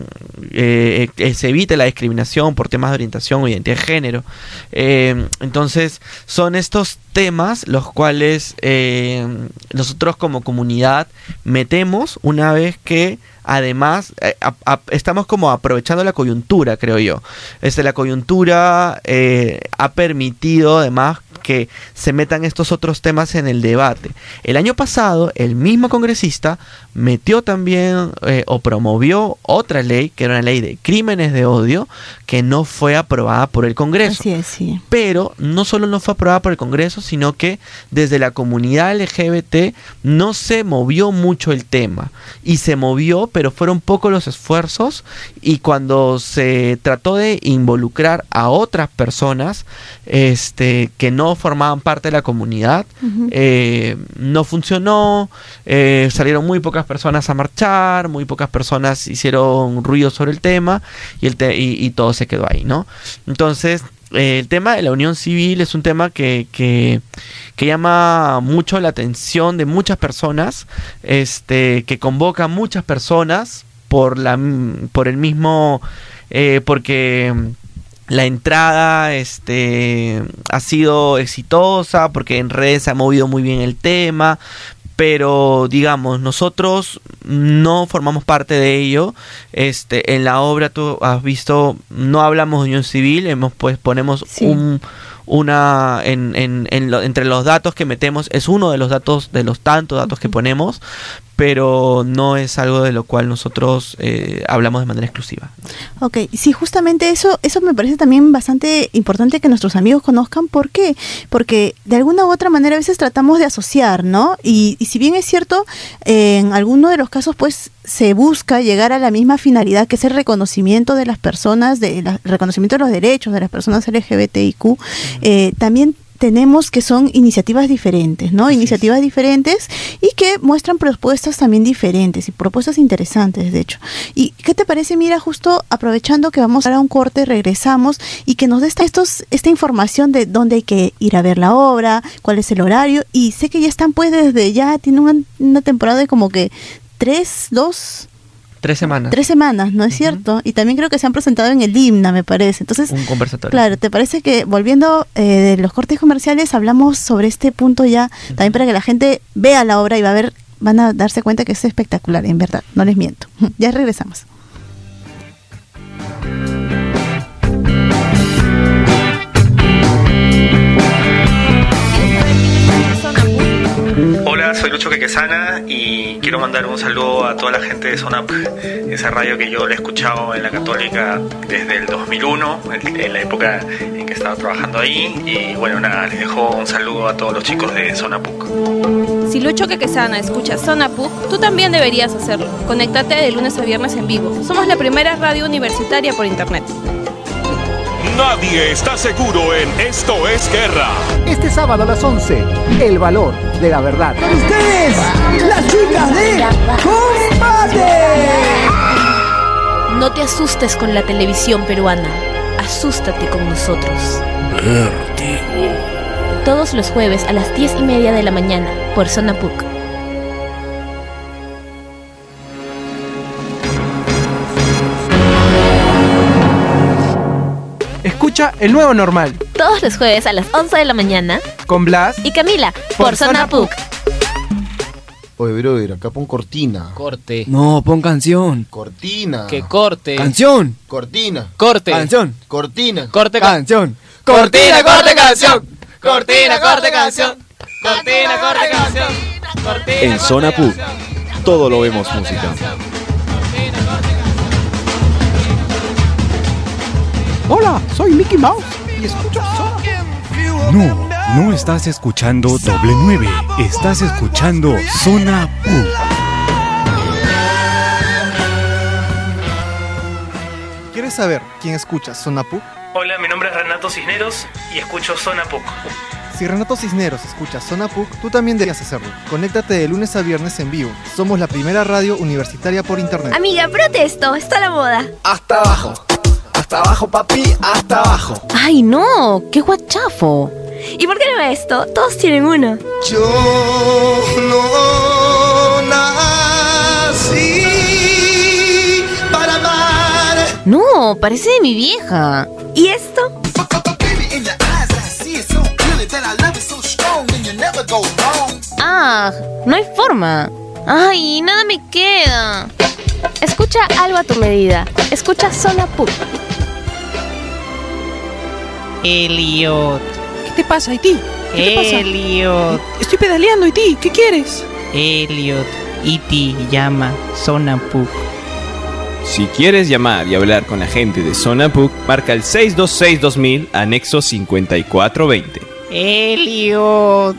eh, eh, se evite la discriminación por temas de orientación o identidad de género. Eh, entonces son estos temas los cuales eh, nosotros como comunidad metemos una vez que además eh, a, a, estamos como aprovechando la coyuntura, creo yo. Este, la coyuntura eh, ha permitido además que se metan estos otros temas en el debate. El año pasado el mismo congresista metió también eh, o promovió otra ley, que era una ley de crímenes de odio, que no fue aprobada por el Congreso. Así es, sí. Pero no solo no fue aprobada por el Congreso, sino que desde la comunidad L G B T no se movió mucho el tema, y se movió, pero fueron pocos los esfuerzos, y cuando se trató de involucrar a otras personas este, que no formaban parte de la comunidad, uh-huh. eh, no funcionó, eh, salieron muy pocas personas a marchar, muy pocas personas hicieron ruido sobre el tema, y, el te- y, y todo se quedó ahí, ¿no? Entonces, eh, el tema de la unión civil es un tema que, que, que llama mucho la atención de muchas personas, este, que convoca a muchas personas por, la, por el mismo, eh, porque la entrada este, ha sido exitosa, porque en redes se ha movido muy bien el tema, pero digamos, nosotros no formamos parte de ello. Este, en la obra tú has visto, no hablamos de unión civil, hemos, pues ponemos sí. un una en, en, en lo, entre los datos que metemos, es uno de los datos, de los tantos datos que ponemos, pero no es algo de lo cual nosotros eh, hablamos de manera exclusiva. Ok, sí, justamente eso eso me parece también bastante importante que nuestros amigos conozcan. ¿Por qué? Porque de alguna u otra manera a veces tratamos de asociar, ¿no? Y, y si bien es cierto, eh, en alguno de los casos pues se busca llegar a la misma finalidad, que es el reconocimiento de las personas, de la, el reconocimiento de los derechos de las personas L G B T I Q, eh, también tenemos que son iniciativas diferentes, ¿no? Así iniciativas es. diferentes y que muestran propuestas también diferentes y propuestas interesantes, de hecho. ¿Y qué te parece, Mira, justo aprovechando que vamos a un corte, regresamos y que nos dé esta, estos, esta información de dónde hay que ir a ver la obra, cuál es el horario? Y sé que ya están pues desde ya, tiene una, una temporada de como que tres, dos... Tres semanas. Tres semanas, ¿no es uh-huh. cierto? Y también creo que se han presentado en el Himna, me parece. Entonces, un conversatorio. Claro, ¿te parece que volviendo eh, de los cortes comerciales hablamos sobre este punto ya, uh-huh. también para que la gente vea la obra y va a ver, van a darse cuenta que es espectacular, en verdad, no les miento. Ya regresamos. Hola, soy Lucho Quequesana y quiero mandar un saludo a toda la gente de Zona P, esa radio que yo la he escuchado en la Católica desde el dos mil uno, en la época en que estaba trabajando ahí. Y bueno, nada, les dejo un saludo a todos los chicos de Zona P. Si Lucho Quequesana escucha Zona P, tú también deberías hacerlo. Conéctate de lunes a viernes en vivo. Somos la primera radio universitaria por internet. Nadie está seguro en Esto es Guerra. Este sábado a las once, el valor de la verdad. Con ustedes, las chicas de Combate. No te asustes con la televisión peruana. Asústate con nosotros. Vértigo. Todos los jueves a las diez y media de la mañana por Zona P U C. Escucha El Nuevo Normal. Todos los jueves a las once de la mañana. Con Blas y Camila. Por, por Zona P U C. Oye, brother, acá pon cortina. Corte. No, pon canción. Cortina. Que corte. Canción. Cortina. Corte. Canción. Cortina. Corte. Canción. Cortina, corte, canción. Cortina, corte, canción. Cortina, corte, canción. Cortina, en Zona P U C, todo lo vemos música. Hola, soy Mickey Mouse y escucho Zona P U C. No, no estás escuchando Doble nueve, estás escuchando Zona P U C. ¿Quieres saber quién escucha Zona P U C? Hola, mi nombre es Renato Cisneros y escucho Zona P U C. Si Renato Cisneros escucha Zona P U C, tú también deberías hacerlo. Conéctate de lunes a viernes en vivo. Somos la primera radio universitaria por internet. Amiga, protesto, está a la moda. Hasta abajo. Hasta abajo, papi, hasta abajo. Ay, no, qué guachafo. ¿Y por qué no esto? Todos tienen uno. Yo no nací para amar. No, parece de mi vieja. ¿Y esto? Ah, no hay forma. Ay, nada me queda. Escucha algo a tu medida. Escucha Zona P U C. Elliot. ¿Qué te pasa, Iti? ¿Qué te pasa? Elliot. Estoy pedaleando, Iti. ¿Qué quieres? Elliot. Iti llama Zona P U C. Si quieres llamar y hablar con la gente de Zona P U C, marca el seis dos seis dos mil, anexo cincuenta y cuatro veinte. Elliot.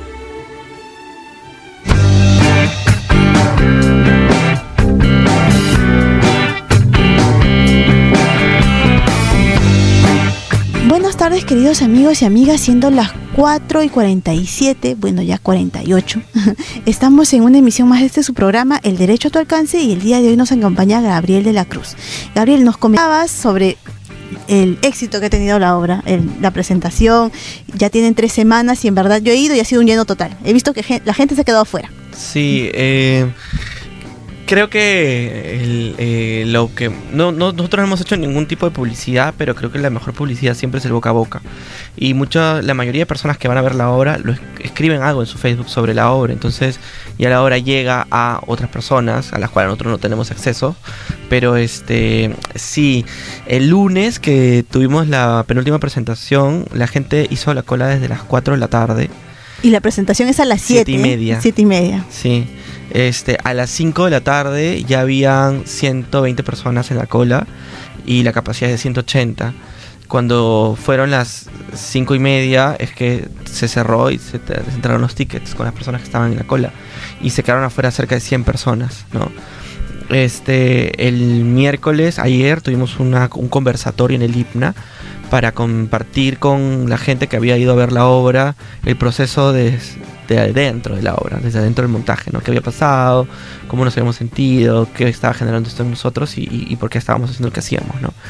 Buenas tardes, queridos amigos y amigas, siendo las cuatro y cuarenta y siete, bueno, ya cuarenta y ocho. Estamos en una emisión más de este su programa, El Derecho a tu Alcance, y el día de hoy nos acompaña Gabriel de la Cruz. Gabriel, nos comentabas sobre el éxito que ha tenido la obra, el, la presentación. Ya tienen tres semanas y en verdad yo he ido y ha sido un lleno total. He visto que gen- la gente se ha quedado afuera. Sí, eh... creo que el, eh, lo que no, no nosotros no hemos hecho ningún tipo de publicidad, pero creo que la mejor publicidad siempre es el boca a boca. Y mucha, la mayoría de personas que van a ver la obra lo es, escriben algo en su Facebook sobre la obra. Entonces ya la obra llega a otras personas a las cuales nosotros no tenemos acceso. Pero este sí, el lunes que tuvimos la penúltima presentación, la gente hizo la cola desde las cuatro de la tarde. Y la presentación es a las siete. Siete y media. Siete y media. Sí. Este, a las cinco de la tarde ya habían ciento veinte personas en la cola y la capacidad es de ciento ochenta. Cuando fueron las cinco y media es que se cerró y se, se entraron los tickets con las personas que estaban en la cola y se quedaron afuera cerca de cien personas, ¿no? Este, el miércoles, ayer, tuvimos una, un conversatorio en el I P N A para compartir con la gente que había ido a ver la obra el proceso de, de adentro de la obra, desde adentro del montaje, ¿no? ¿Qué había pasado? ¿Cómo nos habíamos sentido? ¿Qué estaba generando esto en nosotros? Y, y, y por qué estábamos haciendo lo que hacíamos, ¿no?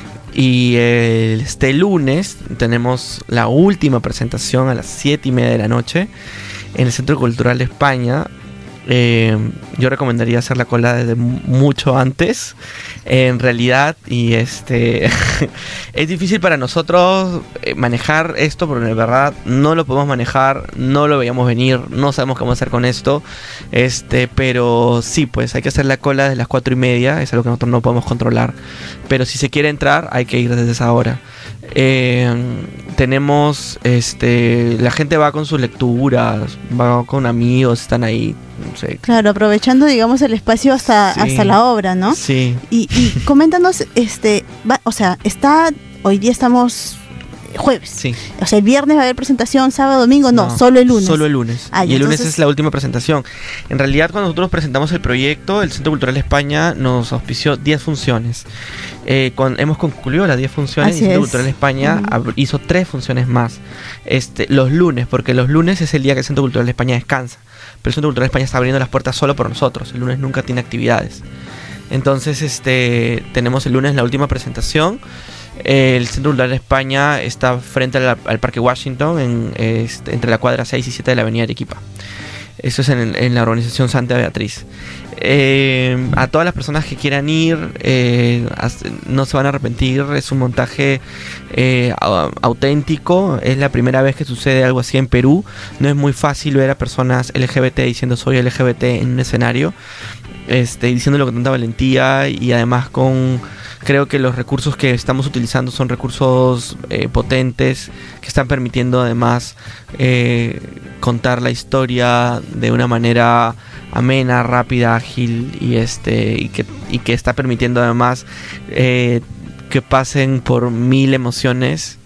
Y eh, este lunes tenemos la última presentación a las siete y media de la noche en el Centro Cultural de España. Eh, yo recomendaría hacer la cola desde mucho antes, eh, en realidad, y este es difícil para nosotros eh, manejar esto, porque de verdad no lo podemos manejar, no lo veíamos venir, no sabemos qué vamos a hacer con esto, este, pero sí, pues hay que hacer la cola desde las cuatro y media, es algo que nosotros no podemos controlar, pero si se quiere entrar hay que ir desde esa hora. Eh, tenemos, este, la gente va con sus lecturas, va con amigos, están ahí. No sé. Claro, aprovechando, digamos, el espacio hasta, Sí. hasta la obra, ¿no? Sí. Y, y coméntanos, este, va, o sea, está, hoy día estamos jueves. Sí. O sea, el viernes va a haber presentación, sábado, domingo, no, No, solo el lunes. Solo el lunes. Ah, y el lunes entonces- es la última presentación. En realidad, cuando nosotros presentamos el proyecto, el Centro Cultural de España nos auspició diez funciones. Eh, con- hemos concluido las diez funciones Así y el Centro es. Cultural de España Ujú. ab- hizo tres funciones más. Este, los lunes, porque los lunes es el día que el Centro Cultural de España descansa. Pero el Centro Cultural de España está abriendo las puertas solo por nosotros. El lunes nunca tiene actividades. Entonces, este, tenemos el lunes la última presentación. El Centro Cultural de España está frente al, al Parque Washington, en, este, entre la cuadra seis y siete de la avenida Arequipa. Eso es en, en la organización Santa Beatriz. Eh, a todas las personas que quieran ir, eh, as- no se van a arrepentir. Es un montaje eh, au- auténtico. Es la primera vez que sucede algo así en Perú. No es muy fácil ver a personas L G B T diciendo soy L G B T en un escenario, este, diciéndolo con tanta valentía, y además con, creo que los recursos que estamos utilizando son recursos eh, potentes, que están permitiendo además eh, contar la historia de una manera amena, rápida, ágil, y este y que, y que está permitiendo además eh, que pasen por mil emociones.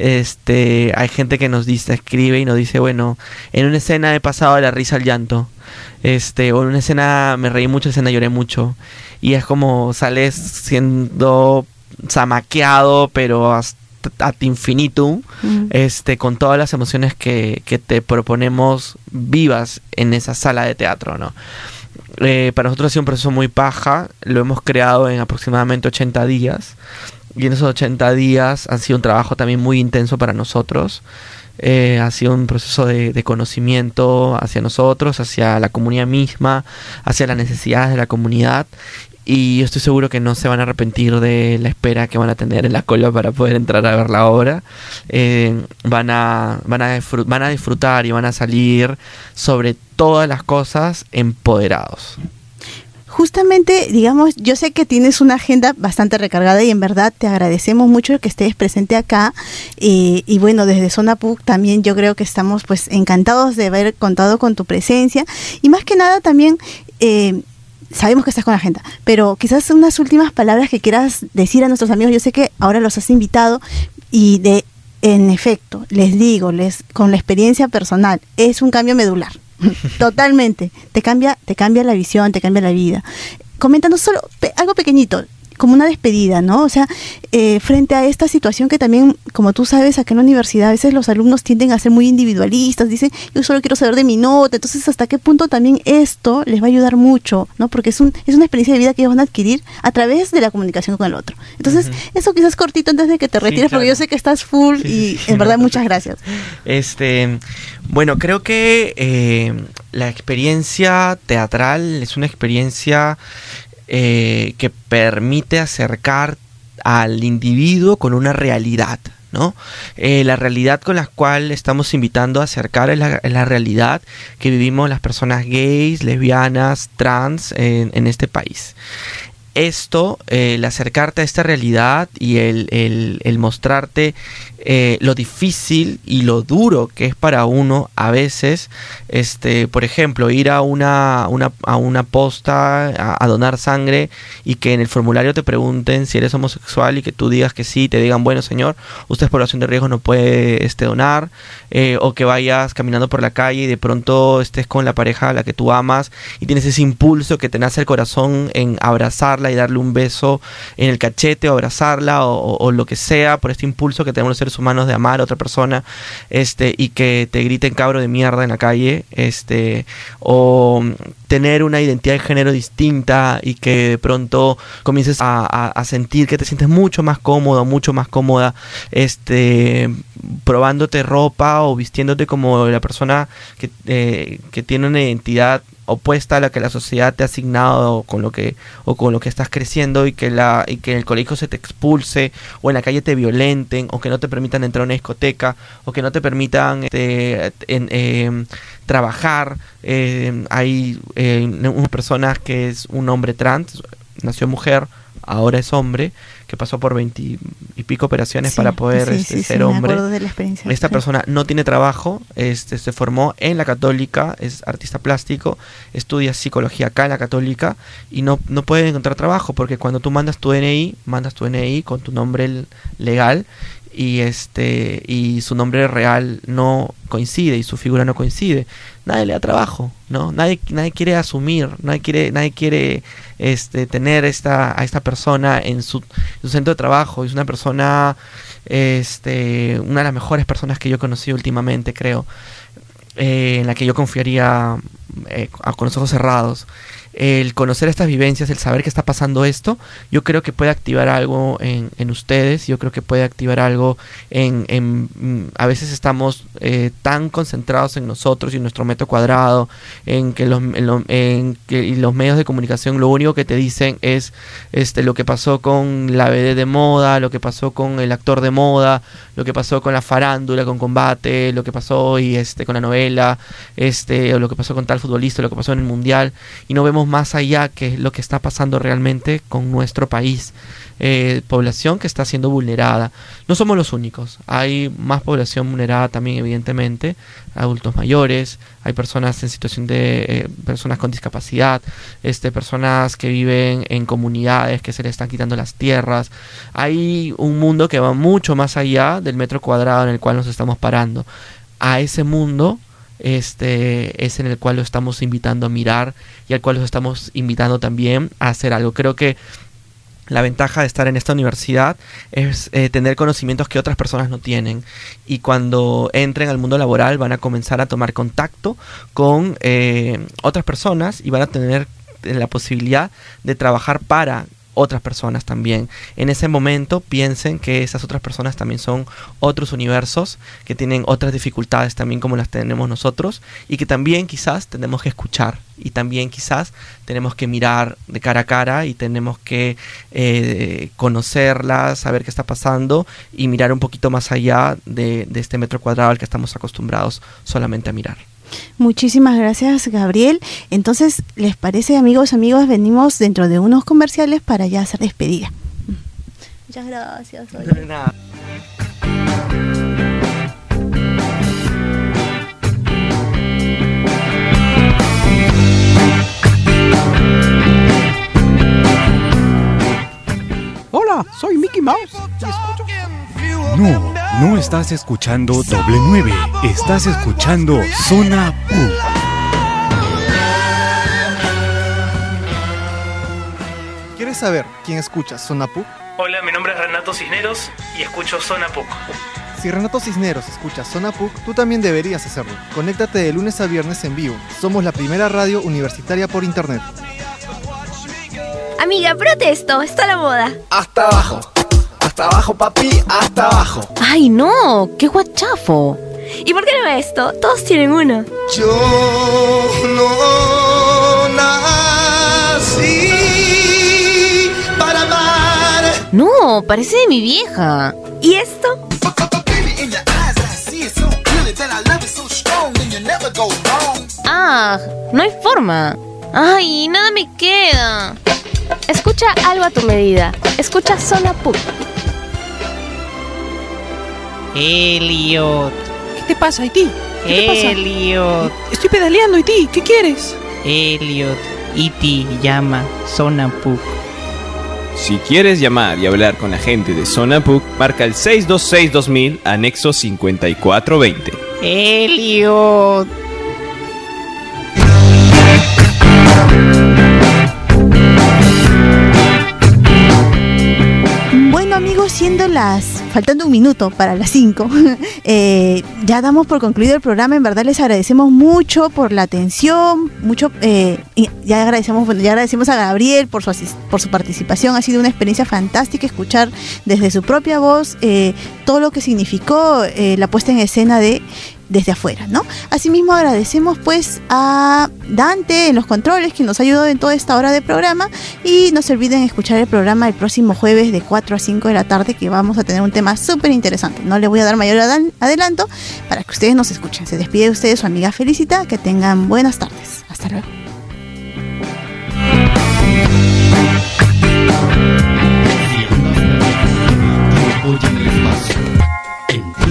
Este, hay gente que nos dice, escribe y nos dice, bueno, en una escena he pasado de la risa al llanto, este, o en una escena me reí mucho, en una escena lloré mucho, y es como sales siendo zamaqueado, pero hasta ad infinitum, Mm. este, con todas las emociones que, que te proponemos vivas en esa sala de teatro, ¿no? Eh, para nosotros ha sido un proceso muy paja, lo hemos creado en aproximadamente ochenta días, y en esos ochenta días ha sido un trabajo también muy intenso para nosotros. Eh, ha sido un proceso de, de conocimiento hacia nosotros, hacia la comunidad misma, hacia las necesidades de la comunidad, y yo estoy seguro que no se van a arrepentir de la espera que van a tener en la cola para poder entrar a ver la obra. Eh, van a, van a disfrut- van a disfrutar y van a salir sobre todas las cosas empoderados. Justamente, digamos, yo sé que tienes una agenda bastante recargada y en verdad te agradecemos mucho el que estés presente acá, eh, y bueno, desde Zona P U C también yo creo que estamos pues encantados de haber contado con tu presencia, y más que nada también eh, sabemos que estás con la agenda, pero quizás unas últimas palabras que quieras decir a nuestros amigos. Yo sé que ahora los has invitado y de en efecto, les digo, les con la experiencia personal, es un cambio medular. Totalmente, te cambia, te cambia la visión, te cambia la vida. Coméntanos solo pe- algo pequeñito, como una despedida, ¿no? O sea, eh, frente a esta situación que también, como tú sabes, acá en la universidad a veces los alumnos tienden a ser muy individualistas, dicen, yo solo quiero saber de mi nota, entonces hasta qué punto también esto les va a ayudar mucho, ¿no? Porque es un es una experiencia de vida que ellos van a adquirir a través de la comunicación con el otro. Entonces, uh-huh. eso quizás cortito antes de que te retires, sí, claro. Porque yo sé que estás full, sí, y sí, en verdad no, muchas gracias. Este, bueno, creo que eh, la experiencia teatral es una experiencia Eh, que permite acercar al individuo con una realidad, ¿no? Eh, la realidad con la cual estamos invitando a acercar es la, es la realidad que vivimos las personas gays, lesbianas, trans en, en este país. esto, eh, el acercarte a esta realidad y el, el, el mostrarte eh, lo difícil y lo duro que es para uno a veces, este, por ejemplo, ir a una, una, a una posta a, a donar sangre y que en el formulario te pregunten si eres homosexual y que tú digas que sí, te digan, bueno señor, usted es población de riesgo, no puede este, donar, eh, o que vayas caminando por la calle y de pronto estés con la pareja a la que tú amas y tienes ese impulso que te nace el corazón en abrazarla y darle un beso en el cachete o abrazarla o, o, o lo que sea, por este impulso que tenemos los seres humanos de amar a otra persona, este, y que te griten cabro de mierda en la calle, este, o tener una identidad de género distinta y que de pronto comiences a, a, a sentir que te sientes mucho más cómodo, mucho más cómoda, este, probándote ropa o vistiéndote como la persona que, eh, que tiene una identidad opuesta a la que la sociedad te ha asignado o con lo que o con lo que estás creciendo y que la y que en el colegio se te expulse o en la calle te violenten o que no te permitan entrar a una discoteca o que no te permitan este, en, eh, trabajar. Eh, hay eh, una persona que es un hombre trans, nació mujer, ahora es hombre, que pasó por veinte y pico operaciones sí, para poder sí, este, sí, ser sí, hombre. Me de la experiencia. Esta sí. persona no tiene trabajo, este, se formó en la Católica, es artista plástico, estudia psicología acá en la Católica y no, no puede encontrar trabajo porque cuando tú mandas tu D N I, mandas tu D N I con tu nombre legal y este y su nombre real no coincide y su figura no coincide, nadie le da trabajo, ¿no? Nadie nadie quiere asumir, nadie quiere nadie quiere este tener esta a esta persona en su, en su centro de trabajo. Es una persona este una de las mejores personas que yo he conocido últimamente, creo, eh, en la que yo confiaría eh, con los ojos cerrados. El conocer estas vivencias, el saber que está pasando esto, yo creo que puede activar algo en, en ustedes, yo creo que puede activar algo en... en a veces estamos eh, tan concentrados en nosotros y en nuestro metro cuadrado, en que los, en lo, en que y los medios de comunicación lo único que te dicen es este lo que pasó con la vedette de moda, lo que pasó con el actor de moda, lo que pasó con la farándula, con Combate, lo que pasó y este con la novela, este o lo que pasó con tal futbolista, lo que pasó en el mundial, y no vemos más allá que lo que está pasando realmente con nuestro país, eh, población que está siendo vulnerada. No somos los únicos, hay más población vulnerada también, evidentemente, adultos mayores, hay personas en situación de eh, personas con discapacidad, este personas que viven en comunidades que se les están quitando las tierras. Hay un mundo que va mucho más allá del metro cuadrado en el cual nos estamos parando. A ese mundo este es en el cual lo estamos invitando a mirar y al cual los estamos invitando también a hacer algo. Creo que la ventaja de estar en esta universidad es eh, tener conocimientos que otras personas no tienen, y cuando entren al mundo laboral van a comenzar a tomar contacto con eh, otras personas y van a tener la posibilidad de trabajar para otras personas también. En ese momento piensen que esas otras personas también son otros universos que tienen otras dificultades también como las tenemos nosotros, y que también quizás tenemos que escuchar y también quizás tenemos que mirar de cara a cara y tenemos que eh, conocerlas, saber qué está pasando y mirar un poquito más allá de, de este metro cuadrado al que estamos acostumbrados solamente a mirar. Muchísimas gracias, Gabriel. Entonces, ¿les parece, amigos, amigos? Venimos dentro de unos comerciales para ya hacer despedida. Muchas gracias. De nada. Hola, soy Mickey Mouse. No, no estás escuchando Doble nueve, estás escuchando Zona Puc. ¿Quieres saber quién escucha Zona Puc? Hola, mi nombre es Renato Cisneros y escucho Zona Puc. Si Renato Cisneros escucha Zona Puc, tú también deberías hacerlo. Conéctate de lunes a viernes en vivo. Somos la primera radio universitaria por internet. Amiga, protesto, está la moda. Hasta abajo. Hasta abajo, papi, hasta abajo. Ay, no, qué guachafo. ¿Y por qué no esto? Todos tienen uno. Yo no nací para amar. No, parece de mi vieja. ¿Y esto? Ah, no hay forma. Ay, nada me queda. Escucha algo a tu medida. Escucha Zona Puc. Elliot. ¿Qué te pasa, Iti? ¿Qué te pasa? Elliot. Estoy pedaleando, Iti. ¿Qué quieres? Elliot. Iti llama Zona Puc. Si quieres llamar y hablar con la gente de Zona Puc, marca el seis dos seis dos mil, anexo cincuenta y cuatro veinte. Elliot. Bueno, amigos, siendo las... faltando un minuto para las cinco, eh, ya damos por concluido el programa. En verdad les agradecemos mucho por la atención, mucho, eh, y ya agradecemos, bueno, ya agradecemos a Gabriel por su, asist- por su participación. Ha sido una experiencia fantástica escuchar desde su propia voz eh, todo lo que significó eh, la puesta en escena de Desde Afuera, ¿no? Asimismo agradecemos pues a Dante en los controles, que nos ha ayudado en toda esta hora de programa, y no se olviden escuchar el programa el próximo jueves de cuatro a cinco de la tarde, que vamos a tener un tema súper interesante. No les voy a dar mayor adan- adelanto para que ustedes nos escuchen. Se despide de ustedes su amiga Felicita, que tengan buenas tardes. Hasta luego.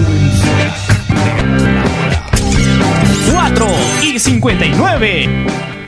cuatro y cincuenta y nueve.